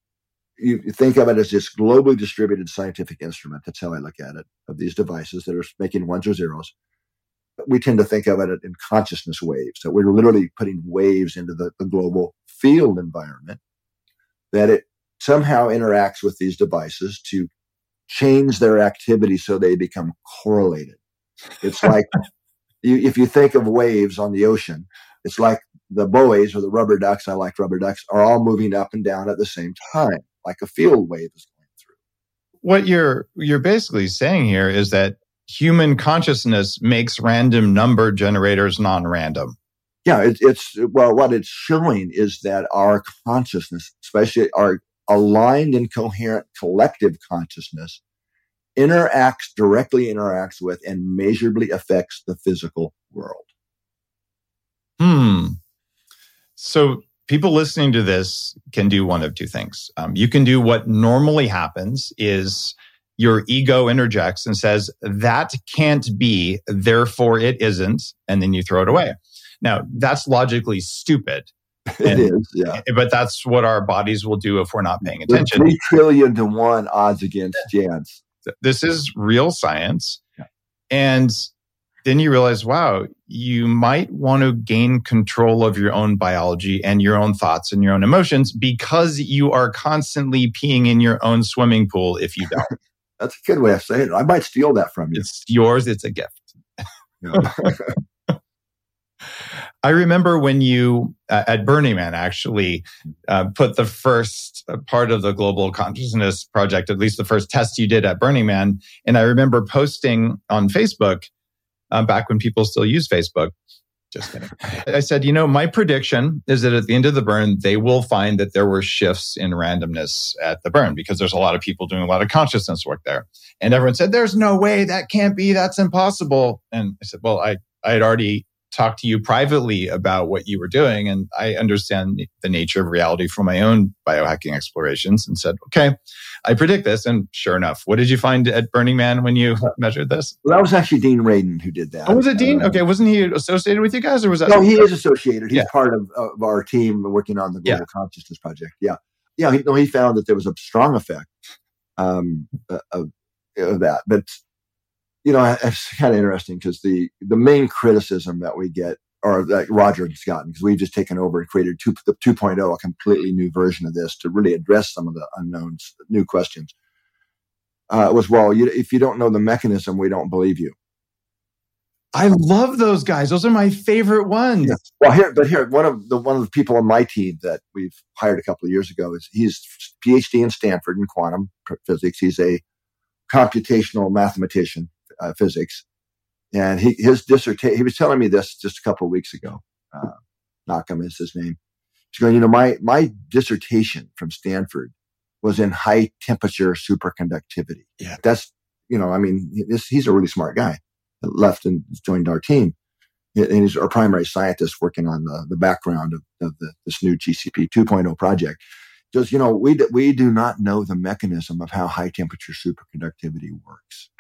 you think of it as this globally distributed scientific instrument. That's how I look at it, of these devices that are making ones or zeros. But we tend to think of it in consciousness waves. So we're literally putting waves into the, the global field environment, that it somehow interacts with these devices to change their activity so they become correlated. It's like, you, if you think of waves on the ocean, it's like the buoys or the rubber ducks, I like rubber ducks, are all moving up and down at the same time, like a field wave is going through. What you're you're basically saying here is that human consciousness makes random number generators non-random. Yeah, it, it's, well, what it's showing is that our consciousness, especially our aligned and coherent collective consciousness, interacts, directly interacts with, and measurably affects the physical world. Hmm. So people listening to this can do one of two things. Um, you can do what normally happens is your ego interjects and says, that can't be, therefore it isn't, and then you throw it away. Now, that's logically stupid. It is, yeah. But that's what our bodies will do if we're not paying attention. Three trillion to one odds against chance. This is real science. Yeah. And then you realize, wow, you might want to gain control of your own biology and your own thoughts and your own emotions, because you are constantly peeing in your own swimming pool if you don't. That's a good way of saying it. I might steal that from you. It's yours. It's a gift. I remember when you, uh, at Burning Man, actually uh, put the first part of the Global Consciousness Project, at least the first test you did at Burning Man. And I remember posting on Facebook, uh, back when people still use Facebook. Just kidding. I said, you know, my prediction is that at the end of the burn, they will find that there were shifts in randomness at the burn, because there's a lot of people doing a lot of consciousness work there. And everyone said, there's no way, that can't be, that's impossible. And I said, well, I, I had already talked to you privately about what you were doing, and I understand the nature of reality from my own biohacking explorations, and said, okay, I predict this. And sure enough, what did you find at Burning Man when you measured this? Well, that was actually Dean Radin who did that. Oh, was it Dean? Uh, okay, wasn't he associated with you guys, or was that? No, he is associated. He's yeah. part of, of our team working on the Global yeah. Consciousness Project. Yeah, yeah. He, no, he found that there was a strong effect um, of, of that, but. You know, it's kind of interesting, because the, the main criticism that we get, or that Roger has gotten, because we've just taken over and created two, the two point oh, a completely new version of this to really address some of the unknowns, new questions, uh, was, well, you, if you don't know the mechanism, we don't believe you. I love those guys. Those are my favorite ones. Yeah. Well, here, but here, one of the one of the people on my team that we've hired a couple of years ago is he's P H D in Stanford in quantum physics. He's a computational mathematician. Uh, physics, and he his dissertation. He was telling me this just a couple of weeks ago. Uh, Nakam is his name. He's going, you know, my my dissertation from Stanford was in high temperature superconductivity. Yeah. That's, you know, I mean, this, he's a really smart guy that left and joined our team. And he's our primary scientist working on the, the background of, of the, this new G C P two point oh project. Just, you know, we, d- we do not know the mechanism of how high temperature superconductivity works.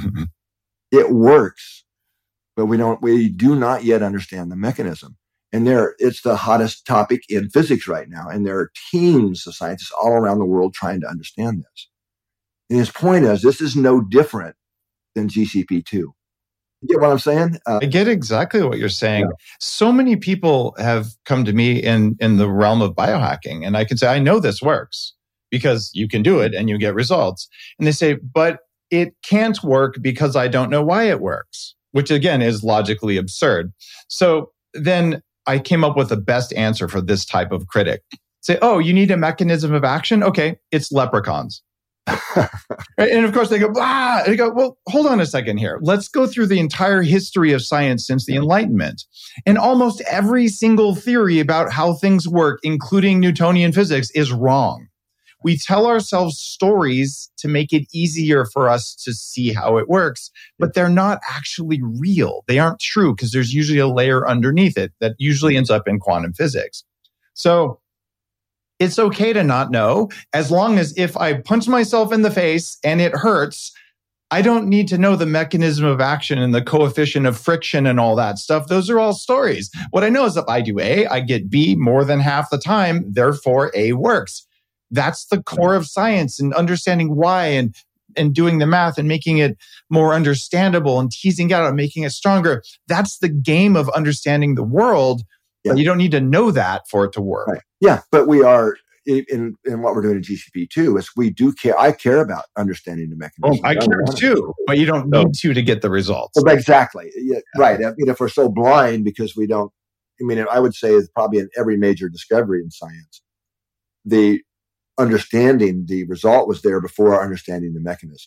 It works, but we don't, we do not yet understand the mechanism. And there, it's the hottest topic in physics right now. And there are teams of scientists all around the world trying to understand this. And his point is, this is no different than G C P two. You get what I'm saying? Uh, I get exactly what you're saying. Yeah. So many people have come to me in, in the realm of biohacking, and I can say, I know this works because you can do it and you get results. And they say, but it can't work because I don't know why it works, which again is logically absurd. So then I came up with the best answer for this type of critic. Say, oh, you need a mechanism of action? Okay, it's leprechauns. Right? And of course they go, ah, and they go, well, hold on a second here. Let's go through the entire history of science since the Enlightenment. And almost every single theory about how things work, including Newtonian physics, is wrong. We tell ourselves stories to make it easier for us to see how it works, but they're not actually real. They aren't true because there's usually a layer underneath it that usually ends up in quantum physics. So it's okay to not know, as long as if I punch myself in the face and it hurts, I don't need to know the mechanism of action and the coefficient of friction and all that stuff. Those are all stories. What I know is if I do A, I get B more than half the time, therefore A works. That's the core of science, and understanding why and, and doing the math and making it more understandable and teasing out and making it stronger. That's the game of understanding the world. Yeah. But you don't need to know that for it to work. Right. Yeah, but we are in in what we're doing in G C P two is we do care. I care about understanding the mechanism. Oh, I care too, but you don't need to to get the results. Well, exactly. Yeah, right. I mean, if we're so blind because we don't, I mean, I would say it's probably in every major discovery in science, the understanding the result was there before understanding the mechanism.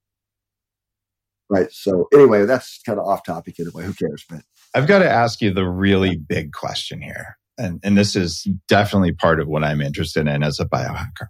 Right. So anyway, that's kind of off topic anyway. Who cares? But I've got to ask you the really big question here. And, and this is definitely part of what I'm interested in as a biohacker.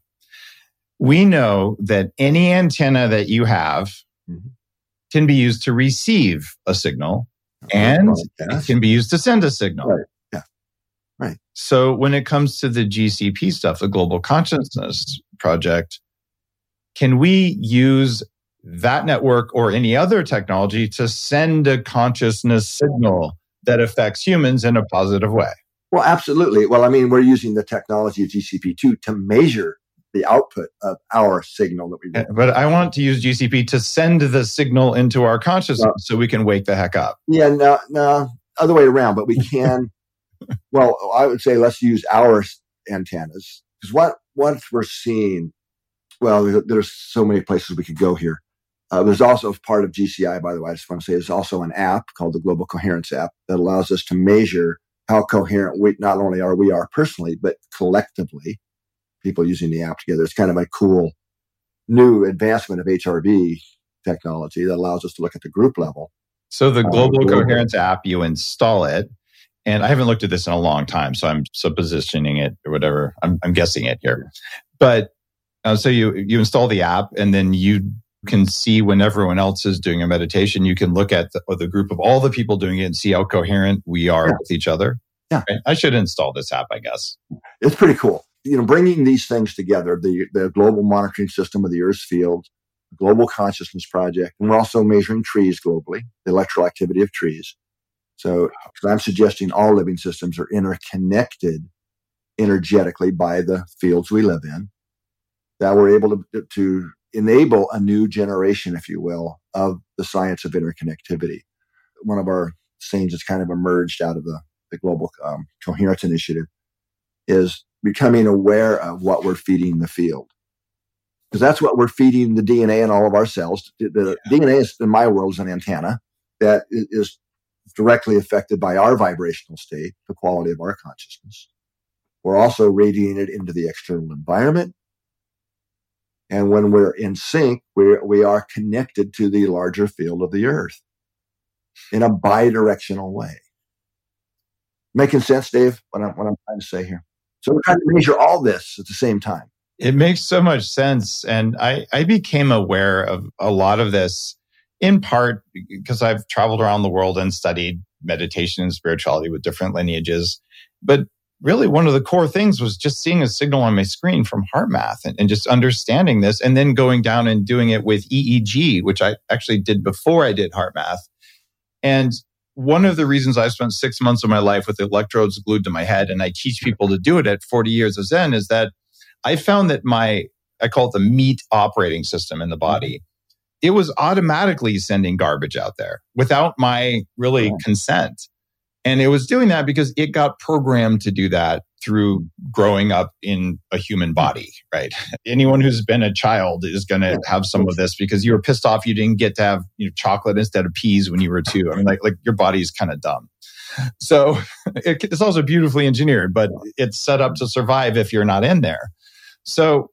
We know that any antenna that you have mm-hmm. can be used to receive a signal, okay. and it can be used to send a signal. Right. Yeah. Right. So when it comes to the G C P stuff, the Global Consciousness Project, can we use that network or any other technology to send a consciousness signal that affects humans in a positive way? Well, absolutely. Well, I mean, we're using the technology of G C P two to measure the output of our signal that we get. But I want to use G C P to send the signal into our consciousness no. so we can wake the heck up. Yeah, no, no, other way around. But we can, well, I would say let's use our antennas. Because what, what we're seeing, well, there's so many places we could go here. Uh, there's also part of G C I, by the way, I just want to say, there's also an app called the Global Coherence app that allows us to measure how coherent we, not only are we are personally, but collectively, people using the app together. It's kind of a cool new advancement of H R V technology that allows us to look at the group level. So the Global uh, Coherence app, you install it, and I haven't looked at this in a long time, so I'm suppositioning it or whatever. I'm, I'm guessing it here. But uh, so you you install the app, and then you can see when everyone else is doing a meditation, you can look at the, the group of all the people doing it and see how coherent we are yeah. with each other. Yeah. Right? I should install this app, I guess. It's pretty cool. You know, bringing these things together, the, the global monitoring system of the Earth's field, the Global Consciousness Project, and we're also measuring trees globally, the electrical activity of trees. So I'm suggesting all living systems are interconnected energetically by the fields we live in, that we're able to, to enable a new generation, if you will, of the science of interconnectivity. One of our things that's kind of emerged out of the, the Global um, Coherence Initiative is becoming aware of what we're feeding the field. Because that's what we're feeding the D N A in all of our cells. The, the yeah. D N A is, in my world, is an antenna that is directly affected by our vibrational state, the quality of our consciousness. We're also radiating it into the external environment. And when we're in sync, we we are connected to the larger field of the Earth in a bidirectional way. Making sense, Dave, what I'm, what I'm trying to say here? So we're trying to measure all this at the same time. It makes so much sense. And I, I became aware of a lot of this in part because I've traveled around the world and studied meditation and spirituality with different lineages. But really, one of the core things was just seeing a signal on my screen from HeartMath and, and just understanding this and then going down and doing it with E E G, which I actually did before I did HeartMath. And one of the reasons I spent six months of my life with electrodes glued to my head, and I teach people to do it at forty years of Zen, is that I found that my, I call it the meat operating system in the body, it was automatically sending garbage out there without my really yeah. consent. And it was doing that because it got programmed to do that through growing up in a human body, right? Anyone who's been a child is going to have some of this because you were pissed off you didn't get to have, you know, chocolate instead of peas when you were two. I mean, like, like your body's kind of dumb. So it, it's also beautifully engineered, but it's set up to survive if you're not in there. So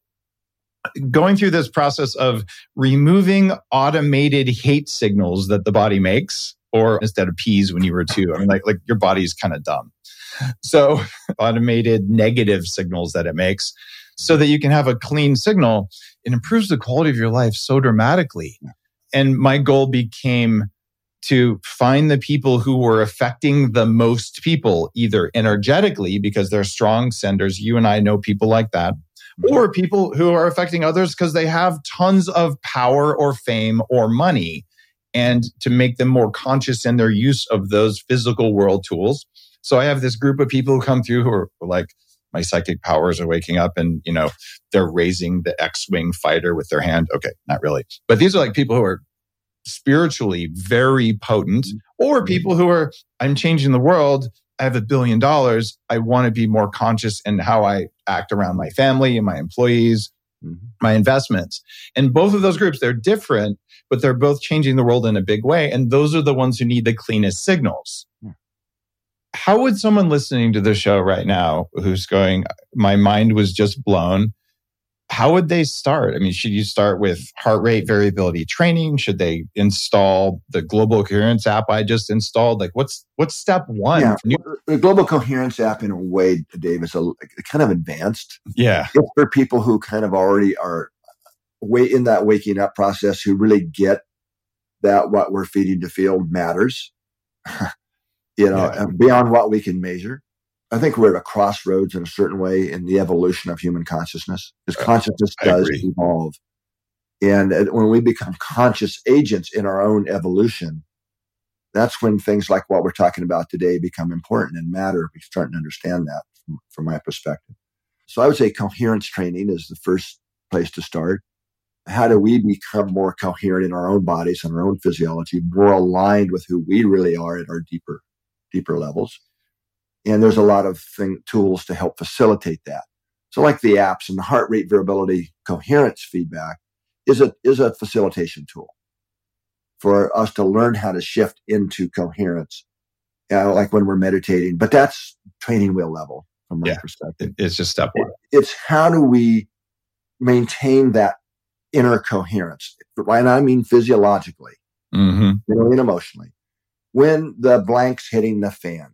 going through this process of removing automated hate signals that the body makes, or instead of peas when you were two, I mean, like, like your body's kind of dumb. So automated negative signals that it makes so that you can have a clean signal, it improves the quality of your life so dramatically. And my goal became to find the people who were affecting the most people, either energetically, because they're strong senders. You and I know people like that. Or people who are affecting others because they have tons of power or fame or money, and to make them more conscious in their use of those physical world tools. So I have this group of people who come through who are like, my psychic powers are waking up and, you know, they're raising the X-Wing fighter with their hand. Okay, not really. But these are like people who are spiritually very potent, or people who are, I'm changing the world. I have a billion dollars. I want to be more conscious in how I act around my family and my employees, mm-hmm. my investments. And both of those groups, they're different, but they're both changing the world in a big way. And those are the ones who need the cleanest signals. Yeah. How would someone listening to the show right now who's going, my mind was just blown, how would they start? I mean, should you start with heart rate variability training? Should they install the Global Coherence app I just installed? Like, what's what's step one? Yeah, the Global Coherence app, in a way, Dave, is a, kind of advanced. Yeah, it's for people who kind of already are way in that waking up process, who really get that what we're feeding the field matters. you know, yeah. beyond what we can measure. I think we're at a crossroads in a certain way in the evolution of human consciousness, because consciousness I does agree. evolve. And when we become conscious agents in our own evolution, that's when things like what we're talking about today become important and matter. We're starting to understand that from, from my perspective. So I would say coherence training is the first place to start. How do we become more coherent in our own bodies and our own physiology, more aligned with who we really are at our deeper, deeper levels? And there's a lot of thing, tools to help facilitate that. So like the apps and the heart rate variability coherence feedback is a, is a facilitation tool for us to learn how to shift into coherence, uh, like when we're meditating. But that's training wheel level from my yeah, perspective. It's just step one. It, it's how do we maintain that inner coherence? And I mean physiologically, mm-hmm. you know, and emotionally. When the blank's hitting the fan,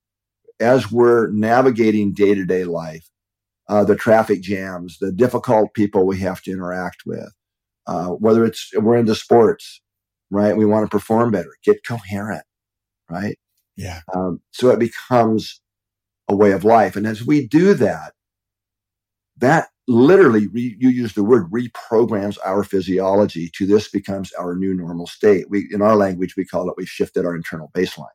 as we're navigating day-to-day life, uh, the traffic jams, the difficult people we have to interact with, uh, whether it's we're into sports, right? We want to perform better, get coherent, right? Yeah. Um, so it becomes a way of life. And as we do that, that literally, re, you use the word, reprograms our physiology to this becomes our new normal state. We, in our language, we call it, we've shifted our internal baseline.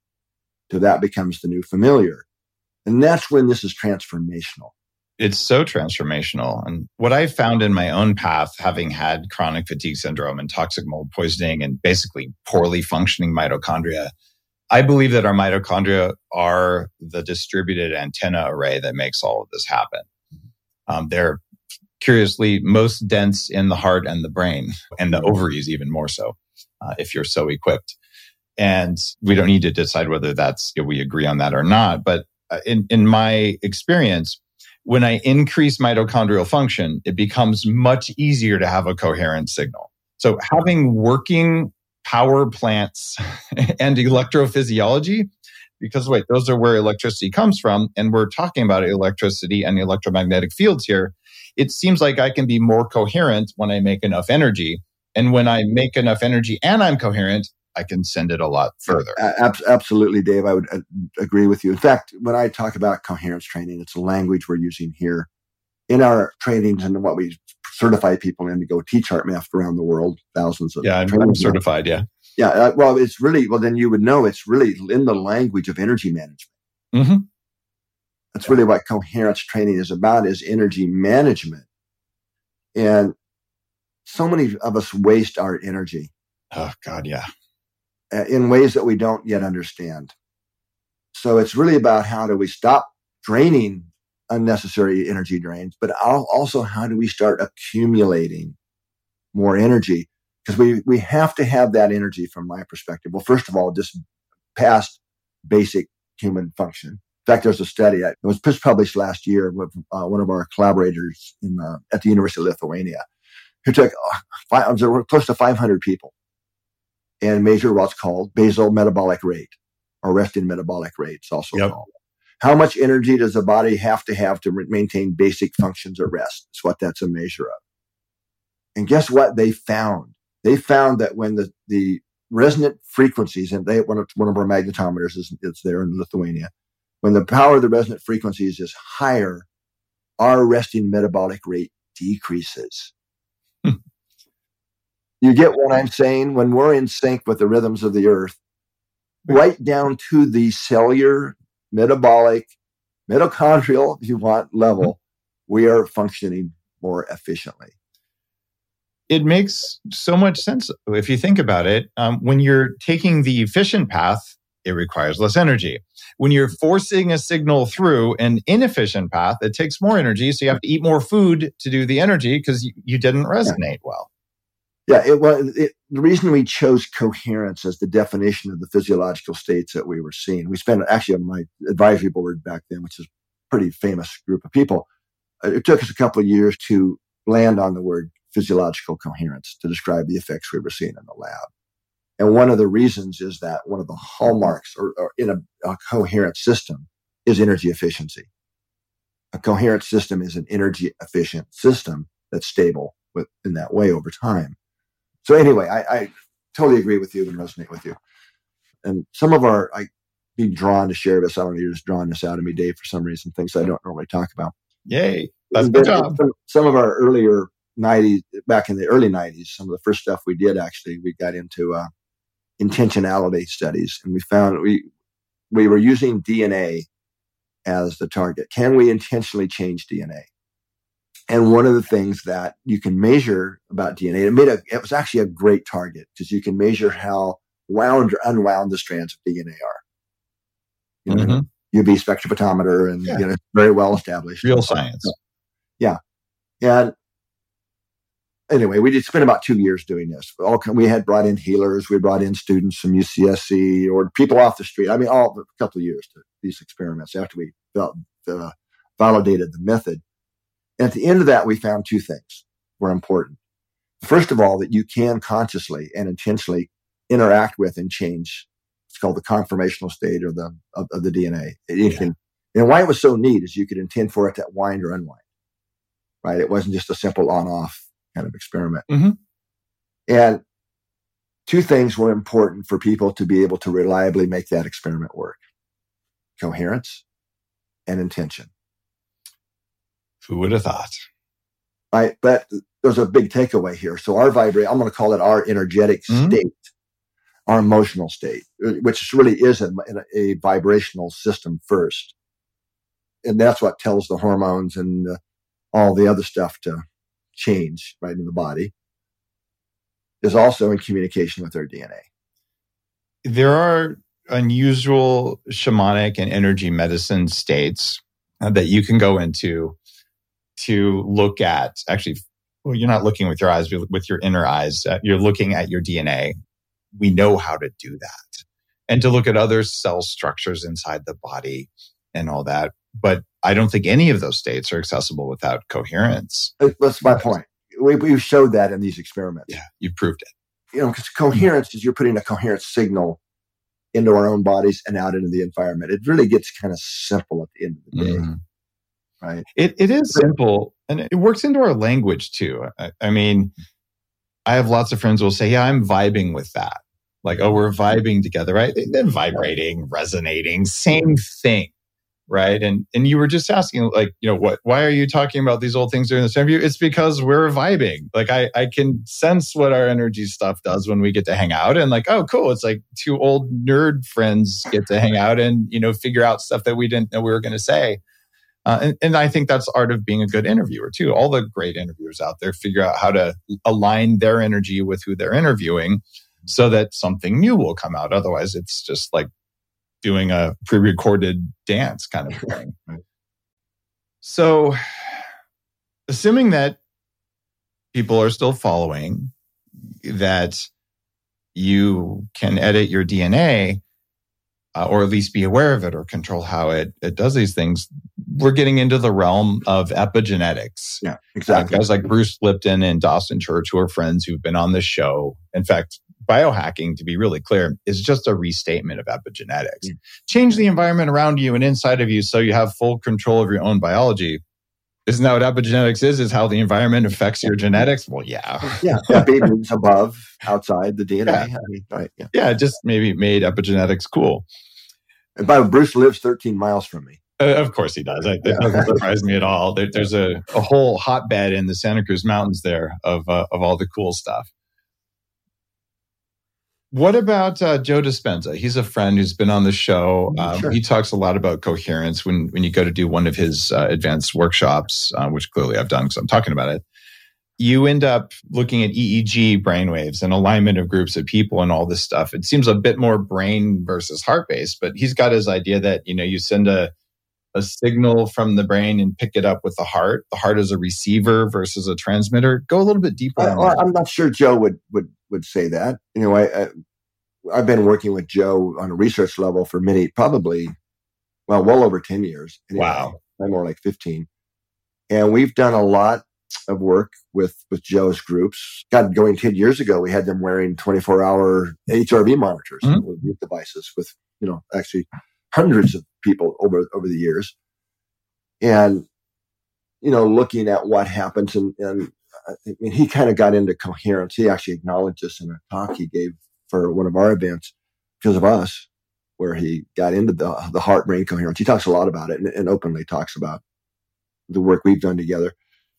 So that becomes the new familiar. And that's when this is transformational. It's so transformational. And what I found in my own path, having had chronic fatigue syndrome and toxic mold poisoning and basically poorly functioning mitochondria, I believe that our mitochondria are the distributed antenna array that makes all of this happen. Um, they're curiously most dense in the heart and the brain, and the ovaries even more so, uh, if you're so equipped. And we don't need to decide whether that's, you know, we agree on that or not. But in, in my experience, when I increase mitochondrial function, it becomes much easier to have a coherent signal. So having working power plants and electrophysiology, because wait, those are where electricity comes from. And we're talking about electricity and electromagnetic fields here. it seems like I can be more coherent when I make enough energy. And when I make enough energy and I'm coherent, I can send it a lot further. Uh, absolutely, Dave. I would uh, agree with you. In fact, when I talk about coherence training, it's a language we're using here in our trainings and what we certify people in to go teach HeartMath around the world, thousands of Yeah, I'm, I'm certified, yeah. Yeah, uh, well, it's really, well, then you would know it's really in the language of energy management. Mm-hmm. That's really what coherence training is about, is energy management. And so many of us waste our energy. Oh, God, yeah. Uh, in ways that we don't yet understand. So it's really about how do we stop draining unnecessary energy drains, but also how do we start accumulating more energy? Because we, we have to have that energy from my perspective. Well, first of all, just past basic human function. In fact, there's a study, it was just published last year with uh, one of our collaborators in uh, at the University of Lithuania, who took uh, five, close to five hundred people and measured what's called basal metabolic rate, or resting metabolic rate, it's also yep. called. How much energy does the body have to have to maintain basic functions at rest? It's what that's a measure of. And guess what they found? They found that when the, the resonant frequencies, and they one of, one of our magnetometers is, is there in Lithuania, when the power of the resonant frequencies is higher, our resting metabolic rate decreases. Hmm. You get what I'm saying? When we're in sync with the rhythms of the earth, right down to the cellular, metabolic, mitochondrial, if you want, level, we are functioning more efficiently. It makes so much sense if you think about it. Um, when you're taking the efficient path, it requires less energy. When you're forcing a signal through an inefficient path, it takes more energy. So you have to eat more food to do the energy because you, you didn't resonate yeah. well. Yeah, it was it, the reason we chose coherence as the definition of the physiological states that we were seeing. We spent actually on my advisory board back then, which is a pretty famous group of people. It took us a couple of years to land on the word physiological coherence to describe the effects we were seeing in the lab. And one of the reasons is that one of the hallmarks or, or in a, a coherent system is energy efficiency. A coherent system is an energy efficient system that's stable with, in that way over time. So anyway, I, I totally agree with you and resonate with you. And some of our, I be drawn to share this. I don't know, you're just drawing this out of me, Dave, for some reason, things I don't normally talk about. Yay. That's my job. Some, some of our earlier nineties, back in the early nineties, some of the first stuff we did, actually, we got into uh, intentionality studies, and we found we we were using D N A as the target. Can we intentionally change D N A? And one of the things that you can measure about D N A, it made a, it was actually a great target because you can measure how wound or unwound the strands of D N A are. You know, mm-hmm. U V spectrophotometer, and yeah. you know, very well established. Real science. Yeah. And anyway, we did spend about two years doing this. All, we had brought in healers. We brought in students from U C S C or people off the street. I mean, all a couple of years to these experiments after we felt, uh, validated the method. And at the end of that, we found two things were important. First of all, that you can consciously and intentionally interact with and change. It's called the conformational state or the of, of the D N A. You can, and why it was so neat is you could intend for it to wind or unwind. Right? It wasn't just a simple on-off kind of experiment. Mm-hmm. And two things were important for people to be able to reliably make that experiment work: coherence and intention. Who would have thought? Right. But there's a big takeaway here. So our vibrate, I'm going to call it our energetic mm-hmm. state, our emotional state, which really is a, a vibrational system first. And that's what tells the hormones and uh, all the other stuff to change right in the body, is also in communication with our D N A. There are unusual shamanic and energy medicine states uh, that you can go into to look at. Actually, well, you're not looking with your eyes, but with your inner eyes. Uh, you're looking at your D N A. We know how to do that. And to look at other cell structures inside the body and all that. But I don't think any of those states are accessible without coherence. That's my point. We, we showed that in these experiments. Yeah, you proved it. You know, because coherence is you're putting a coherent signal into our own bodies and out into the environment. It really gets kind of simple at the end of the day. Mm-hmm. right? It It is simple, and it works into our language too. I, I mean, I have lots of friends who will say, yeah, I'm vibing with that. Like, oh, we're vibing together, right? Then vibrating, resonating, same thing, right? And and you were just asking, like, you know, what? Why are you talking about these old things during this interview? It's because we're vibing. Like, I I can sense what our energy stuff does when we get to hang out, and like, oh, cool. It's like two old nerd friends get to hang out and, you know, figure out stuff that we didn't know we were going to say. Uh, and, and I think that's art of being a good interviewer too. All the great interviewers out there figure out how to align their energy with who they're interviewing, so that something new will come out. Otherwise, it's just like doing a pre-recorded dance kind of thing. So, assuming that people are still following, that you can edit your D N A, uh, or at least be aware of it or control how it, it does these things, we're getting into the realm of epigenetics. Yeah, exactly. Uh, guys like Bruce Lipton and Dawson Church, who are friends who've been on this show. In fact, biohacking, to be really clear, is just a restatement of epigenetics. Mm. Change the environment around you and inside of you so you have full control of your own biology. Isn't that what epigenetics is? Is how the environment affects your genetics? Well, yeah. Yeah, epi means above, outside the D N A. Yeah. I mean, right, yeah. yeah, just maybe made epigenetics cool. And by the way, Bruce lives thirteen miles from me. Uh, of course he does. It yeah. doesn't surprise me at all. There, there's a, a whole hotbed in the Santa Cruz Mountains there of uh, of all the cool stuff. What about uh, Joe Dispenza? He's a friend who's been on the show. Um, sure. He talks a lot about coherence when, when you go to do one of his uh, advanced workshops, uh, which clearly I've done because I'm talking about it. You end up looking at E E G brainwaves and alignment of groups of people and all this stuff. It seems a bit more brain versus heart-based, but he's got his idea that, you know, you send a, a signal from the brain and pick it up with the heart. The heart is a receiver versus a transmitter. Go a little bit deeper. Uh, well, I'm not sure Joe would, would, would say that. You know, I, I, I've been working with Joe on a research level for many, probably, well, well over ten years. Anyway, wow. More like fifteen. And we've done a lot of work with, with Joe's groups. God, going ten years ago, we had them wearing twenty-four hour H R V monitors mm-hmm. with devices with, you know, actually hundreds of people over, over the years. And, you know, looking at what happens and, and I mean, he kind of got into coherence. He actually acknowledged this in a talk he gave for one of our events because of us, where he got into the, the heart-brain coherence. He talks a lot about it and, and openly talks about the work we've done together.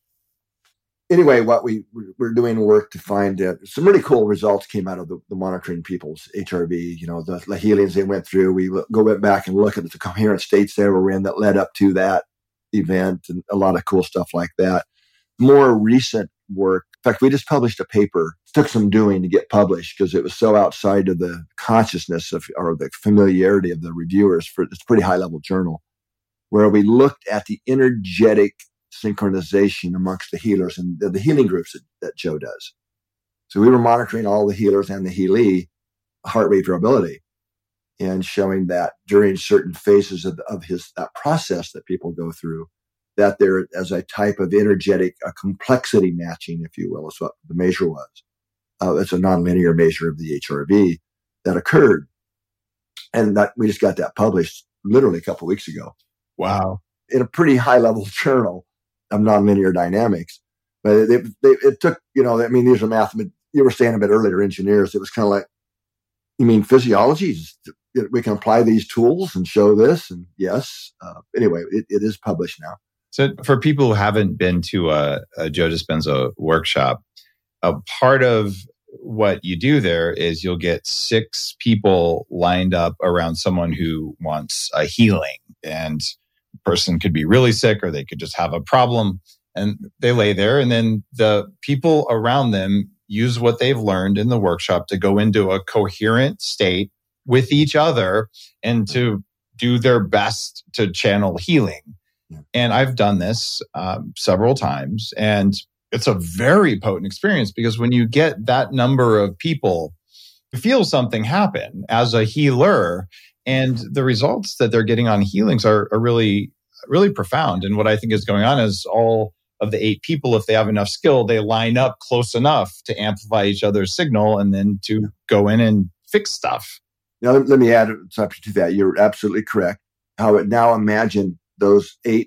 Anyway, what we we're doing work to find uh, some really cool results came out of the, the monitoring people's H R V. You know, the, the healings they went through. We go back and look at the coherent states they were in that led up to that event, and a lot of cool stuff like that. More recent work. In fact, we just published a paper. It took some doing to get published because it was so outside of the consciousness of or the familiarity of the reviewers. For it's a pretty high level journal, where we looked at the energetic synchronization amongst the healers and the, the healing groups that, that Joe does. So we were monitoring all the healers and the healee heart rate variability and showing that during certain phases of, of his that process that people go through, that there as a type of energetic, a complexity matching, if you will, is what the measure was. Uh, it's a nonlinear measure of the H R V that occurred. And that we just got that published literally a couple of weeks ago. Wow. In a pretty high level journal of nonlinear dynamics. But it, it, it took, you know, I mean, these are math, you were saying a bit earlier, engineers. It was kind of like, you mean physiology? We can apply these tools and show this. And yes. Uh, anyway, it, it is published now. So for people who haven't been to a, a Joe Dispenza workshop, a part of what you do there is you'll get six people lined up around someone who wants a healing. And the person could be really sick or they could just have a problem. And they lay there. And then the people around them use what they've learned in the workshop to go into a coherent state with each other and to do their best to channel healing. And I've done this um, several times, and it's a very potent experience because when you get that number of people, you feel something happen as a healer, and the results that they're getting on healings are, are really, really profound. And what I think is going on is all of the eight people, if they have enough skill, they line up close enough to amplify each other's signal and then to go in and fix stuff. Now, let, let me add something to that. You're absolutely correct. How it now imagine those eight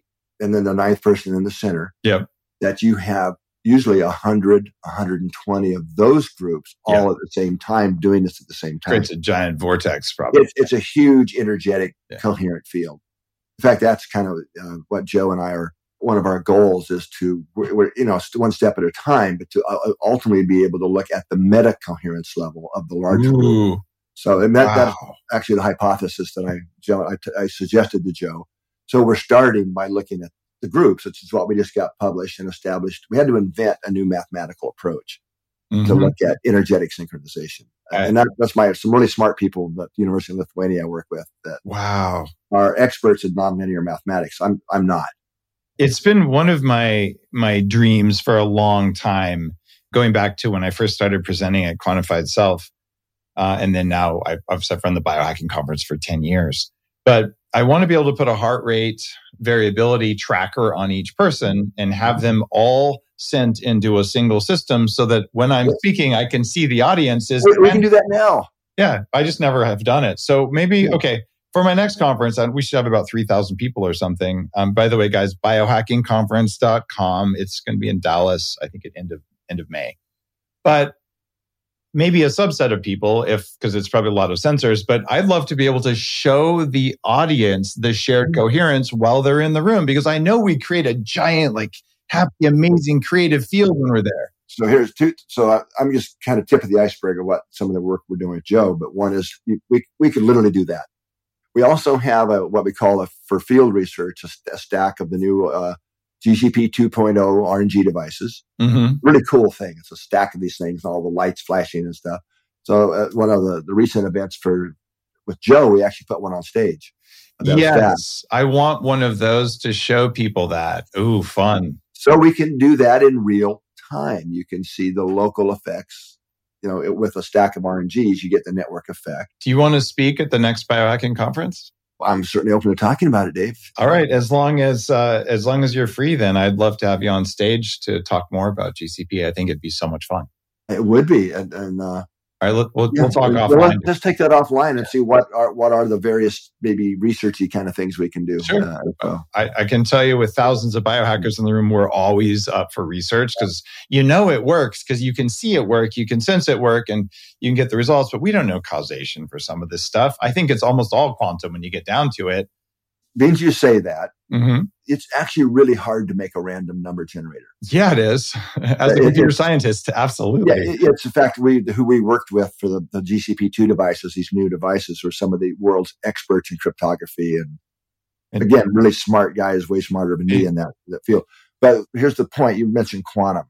and then the ninth person in the center, Yep. that you have usually one hundred, one hundred twenty of those groups all Yeah. at the same time doing this at the same time. Creates a giant vortex, probably. It's, it's a huge, energetic, Yeah. coherent field. In fact, that's kind of uh, what Joe and I are, one of our goals is to, we're, we're, you know, one step at a time, but to uh, ultimately be able to look at the meta coherence level of the larger group. Ooh, So and that, wow. that's actually the hypothesis that I, Joe, I, t- I suggested to Joe. So we're starting by looking at the groups, which is what we just got published and established. We had to invent a new mathematical approach Mhm. to look at energetic synchronization. Right. And that, that's my, some really smart people at the University of Lithuania I work with that Wow. are experts in nonlinear mathematics. I'm, I'm not. It's been one of my my dreams for a long time, going back to when I first started presenting at Quantified Self. Uh, and then now I've, I've run the biohacking conference for ten years. But I want to be able to put a heart rate variability tracker on each person and have them all sent into a single system so that when I'm Yes. speaking, I can see the audiences. We, we can do that now. Yeah, I just never have done it. So maybe, Yeah. okay, for my next conference, and we should have about three thousand people or something. Um, by the way, guys, biohacking conference dot com. It's going to be in Dallas, I think at end of end of May. But maybe a subset of people, if because it's probably a lot of sensors, but I'd love to be able to show the audience the shared coherence while they're in the room, because I know we create a giant, like, happy, amazing, creative field when we're there. So here's two. So I, I'm just kind of tip of the iceberg of what some of the work we're doing with Joe. But one is we we could literally do that. We also have a, what we call a, for field research, a, a stack of the new uh, G C P two point oh R N G devices. Mm-hmm. Really cool thing. It's a stack of these things, and all the lights flashing and stuff. So uh, one of the, the recent events for with Joe, we actually put one on stage. That was fast. Yes, I want one of those to show people that. Ooh, fun. So we can do that in real time. You can see the local effects. You know, it, with a stack of R N Gs, you get the network effect. Do you want to speak at the next biohacking conference? I'm certainly open to talking about it, Dave. All right, as long as uh, as long as you're free, then I'd love to have you on stage to talk more about G C P. I think it'd be so much fun. It would be, and, and uh, All right, we'll, yeah, we'll talk well, offline. let's take that offline and see what are what are the various maybe researchy kind of things we can do. Sure. Uh, so. I, I can tell you, with thousands of biohackers in the room, we're always up for research because you know it works, because you can see it work, you can sense it work, and you can get the results. But we don't know causation for some of this stuff. I think it's almost all quantum when you get down to it. Means you say that. Mm-hmm. It's actually really hard to make a random number generator. Yeah, it is. As a It- computer it- scientist, absolutely. Yeah, it- it's in fact we who we worked with for the, the G C P two devices. These new devices were some of the world's experts in cryptography, and And- again, really smart guys, way smarter than me in that that field. But here's the point: you mentioned quantum.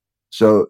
So,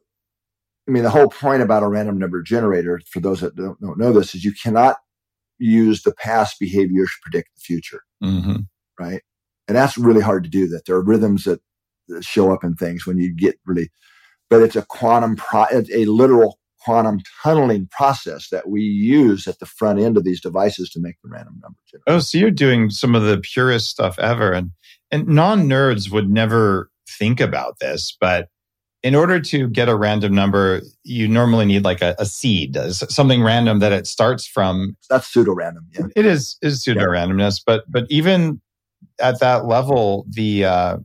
I mean, the whole point about a random number generator, for those that don't, don't know this, is you cannot use the past behavior to predict the future, Mm-hmm. right? And that's really hard to do. That there are rhythms that, that show up in things when you get really, but it's a quantum, pro, it's a literal quantum tunneling process that we use at the front end of these devices to make the random number generator. Oh, so you're doing some of the purest stuff ever. And and non-nerds would never think about this, but in order to get a random number, you normally need like a, a seed, something random that it starts from. That's pseudo random. Yeah. It is is pseudo randomness, but but even at that level, the uh,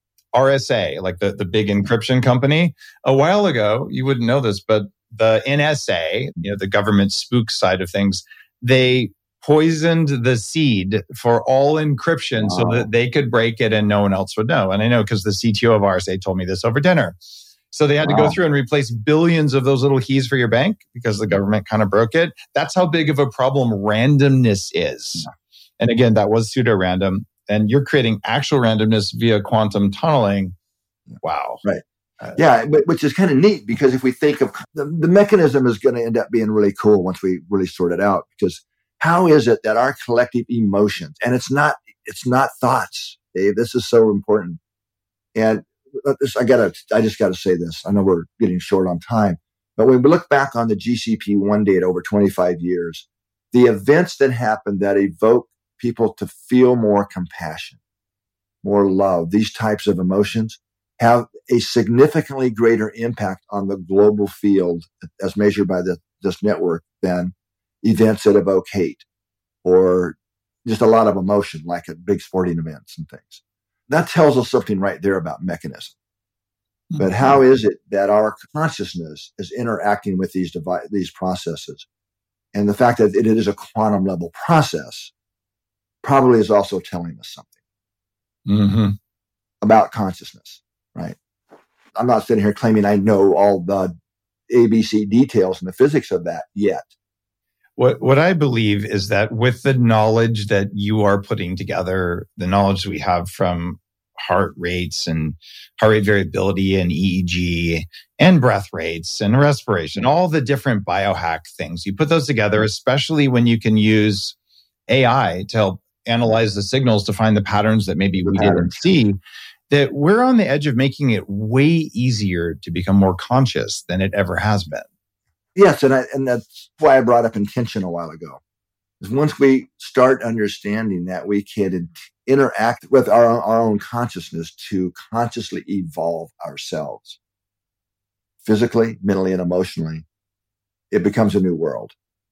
R S A, like the, the big encryption company, a while ago, you wouldn't know this, but the N S A, you know, the government spook side of things, they poisoned the seed for all encryption Wow. so that they could break it and no one else would know. And I know because the C T O of R S A told me this over dinner. So they had Wow. to go through and replace billions of those little keys for your bank because the government kind of broke it. That's how big of a problem randomness is. And again, that was pseudo-random. And you're creating actual randomness via quantum tunneling. Wow. Right. Uh, Yeah, but, which is kind of neat because if we think of the, the mechanism is going to end up being really cool once we really sort it out. Because how is it that our collective emotions, and it's not, it's not thoughts, Dave, this is so important. And this, I gotta, I just got to say this. I know we're getting short on time, but when we look back on the G C P one data over twenty-five years, the events that happen that evoke people to feel more compassion, more love, these types of emotions have a significantly greater impact on the global field as measured by the, this network than events that evoke hate or just a lot of emotion, like at big sporting events and things. that tells us something right there about mechanism. But how is it that our consciousness is interacting with these devi- these processes? And the fact that it is a quantum level process probably is also telling us something mm-hmm. about consciousness, right? I'm not sitting here claiming I know all the A B C details and the physics of that yet. What what I believe is that with the knowledge that you are putting together, the knowledge we have from heart rates and heart rate variability and E E G and breath rates and respiration, all the different biohack things, you put those together, especially when you can use A I to help analyze the signals to find the patterns that maybe The we patterns. didn't see, that we're on the edge of making it way easier to become more conscious than it ever has been. Yes, and I, and that's why I brought up intention a while ago. Is once we start understanding that we can interact with our, our own consciousness to consciously evolve ourselves, physically, mentally, and emotionally, it becomes a new world.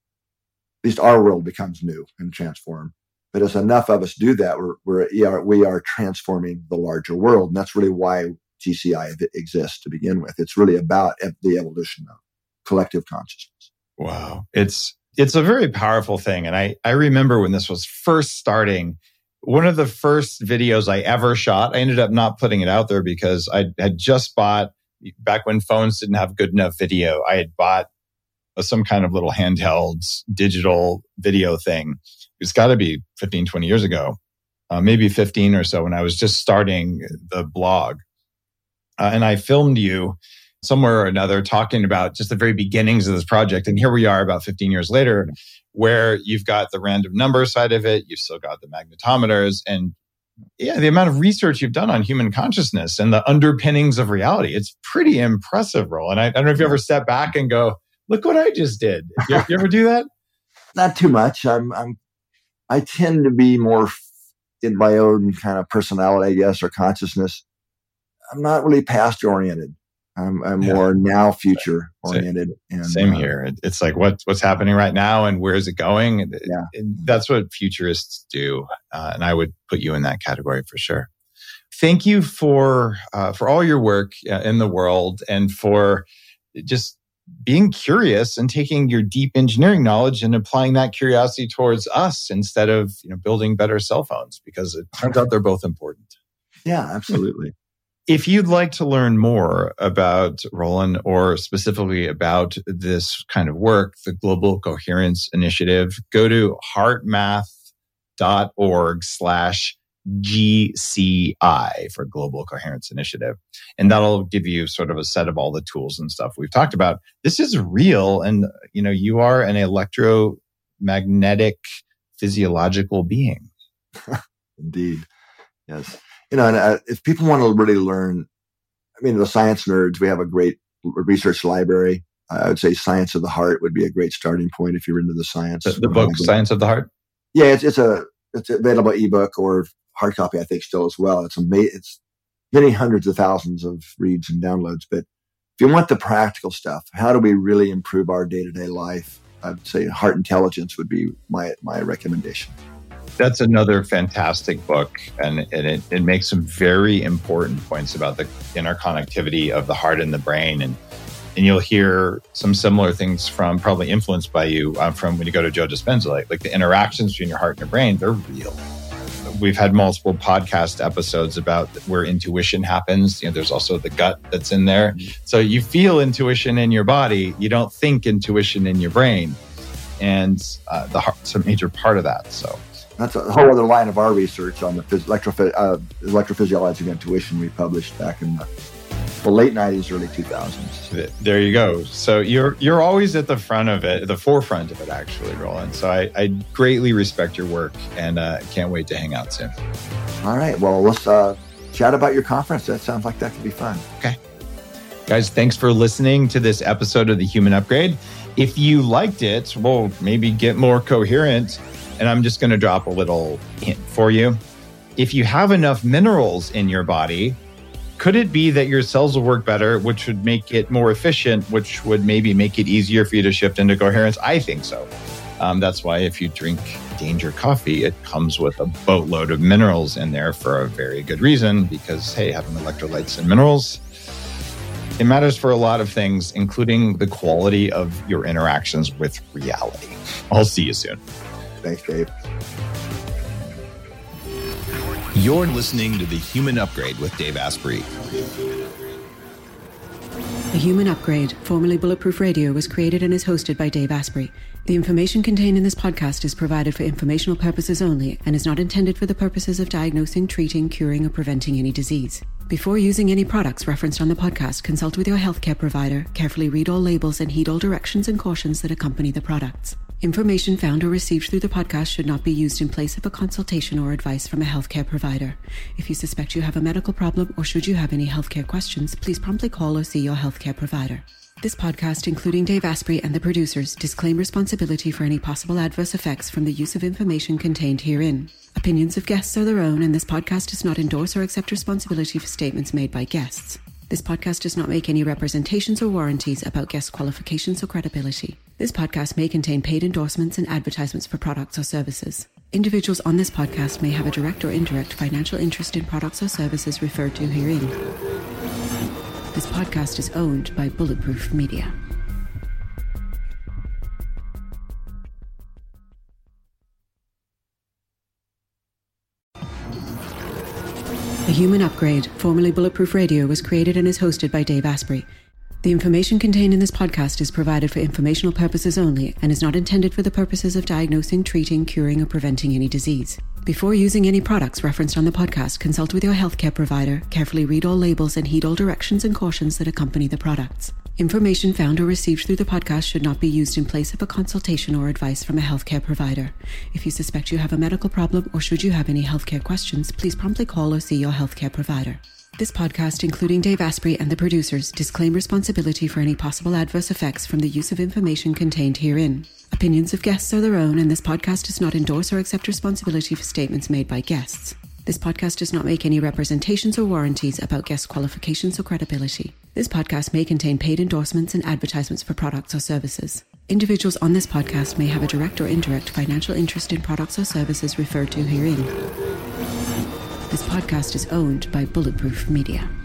At least our world becomes new and transformed. But as enough of us do that, we're, we're, we are we are transforming the larger world. And that's really why G C I exists to begin with. It's really about the evolution of collective consciousness. Wow. It's it's a very powerful thing. And I, I remember when this was first starting, one of the first videos I ever shot, I ended up not putting it out there because I had just bought, back when phones didn't have good enough video, I had bought a, some kind of little handheld digital video thing. It's got to be fifteen, twenty years ago, uh, maybe fifteen or so when I was just starting the blog. Uh, and I filmed you somewhere or another talking about just the very beginnings of this project. And here we are about fifteen years later, where you've got the random number side of it. You've still got the magnetometers and yeah, the amount of research you've done on human consciousness and the underpinnings of reality. It's pretty impressive, Roland. I, I don't know if you ever step back and go, look what I just did. You, you ever do that? Not too much. I'm, I'm, I tend to be more in my own kind of personality, I guess, or consciousness. I'm not really past oriented. I'm, I'm yeah. more now future oriented. And, Same uh, here. It's like what, what's happening right now and where is it going? Yeah. And that's what futurists do. Uh, and I would put you in that category for sure. Thank you for, uh, for all your work uh, in the world and for just being curious and taking your deep engineering knowledge and applying that curiosity towards us instead of, you know, building better cell phones, because it turns out they're both important. Yeah, absolutely. If you'd like to learn more about Roland or specifically about this kind of work, the Global Coherence Initiative, go to heartmath dot org slash G C I for Global Coherence Initiative. And that'll give you sort of a set of all the tools and stuff we've talked about. This is real. And, you know, you are an electromagnetic physiological being. Indeed. Yes. You know, and uh, if people want to really learn, I mean, the science nerds, we have a great research library. Uh, I would say Science of the Heart would be a great starting point if you're into the science. The, the book, Science of the Heart? Yeah, it's, it's a it's available ebook or hard copy, I think, still as well. It's amazing. It's many hundreds of thousands of reads and downloads. But if you want the practical stuff, how do we really improve our day-to-day life? I'd say Heart Intelligence would be my my recommendation. That's another fantastic book, and, and it, it makes some very important points about the interconnectivity of the heart and the brain. And and you'll hear some similar things from, probably influenced by you, uh, from when you go to Joe Dispenza, like, like the interactions between your heart and your brain, they're real. We've had multiple podcast episodes about where intuition happens. You know, there's also the gut that's in there. So you feel intuition in your body. You don't think intuition in your brain. And uh, the heart's a major part of that. So that's a whole other line of our research on the phys- electroph- uh, electrophysiology of intuition we published back in the, the late nineties, early two thousands. There you go. So you're you're always at the front of it, the forefront of it, actually, Roland. So I, I greatly respect your work and uh, can't wait to hang out soon. All right. Well, let's uh, chat about your conference. That sounds like that could be fun. Okay. Guys, thanks for listening to this episode of The Human Upgrade. If you liked it, well, maybe get more coherent. And I'm just going to drop a little hint for you. If you have enough minerals in your body, could it be that your cells will work better, which would make it more efficient, which would maybe make it easier for you to shift into coherence? I think so. Um, that's why if you drink Danger coffee, it comes with a boatload of minerals in there for a very good reason, because, hey, having electrolytes and minerals, it matters for a lot of things, including the quality of your interactions with reality. I'll see you soon. Thanks, Dave. You're listening to The Human Upgrade with Dave Asprey. The Human Upgrade, formerly Bulletproof Radio, was created and is hosted by Dave Asprey. The information contained in this podcast is provided for informational purposes only and is not intended for the purposes of diagnosing, treating, curing, or preventing any disease. Before using any products referenced on the podcast, consult with your healthcare provider, carefully read all labels, and heed all directions and cautions that accompany the products. Information found or received through the podcast should not be used in place of a consultation or advice from a healthcare provider. If you suspect you have a medical problem or should you have any healthcare questions, please promptly call or see your healthcare provider. This podcast, including Dave Asprey and the producers, disclaim responsibility for any possible adverse effects from the use of information contained herein. Opinions of guests are their own, and this podcast does not endorse or accept responsibility for statements made by guests. This podcast does not make any representations or warranties about guest qualifications or credibility. This podcast may contain paid endorsements and advertisements for products or services. Individuals on this podcast may have a direct or indirect financial interest in products or services referred to herein. This podcast is owned by Bulletproof Media. The Human Upgrade, formerly Bulletproof Radio, was created and is hosted by Dave Asprey. The information contained in this podcast is provided for informational purposes only and is not intended for the purposes of diagnosing, treating, curing, or preventing any disease. Before using any products referenced on the podcast, consult with your healthcare provider, carefully read all labels, and heed all directions and cautions that accompany the products. Information found or received through the podcast should not be used in place of a consultation or advice from a healthcare provider. If you suspect you have a medical problem or should you have any healthcare questions, please promptly call or see your healthcare provider. This podcast, including Dave Asprey and the producers, disclaim responsibility for any possible adverse effects from the use of information contained herein. Opinions of guests are their own, and this podcast does not endorse or accept responsibility for statements made by guests. This podcast does not make any representations or warranties about guest qualifications or credibility. This podcast may contain paid endorsements and advertisements for products or services. Individuals on this podcast may have a direct or indirect financial interest in products or services referred to herein. This podcast is owned by Bulletproof Media.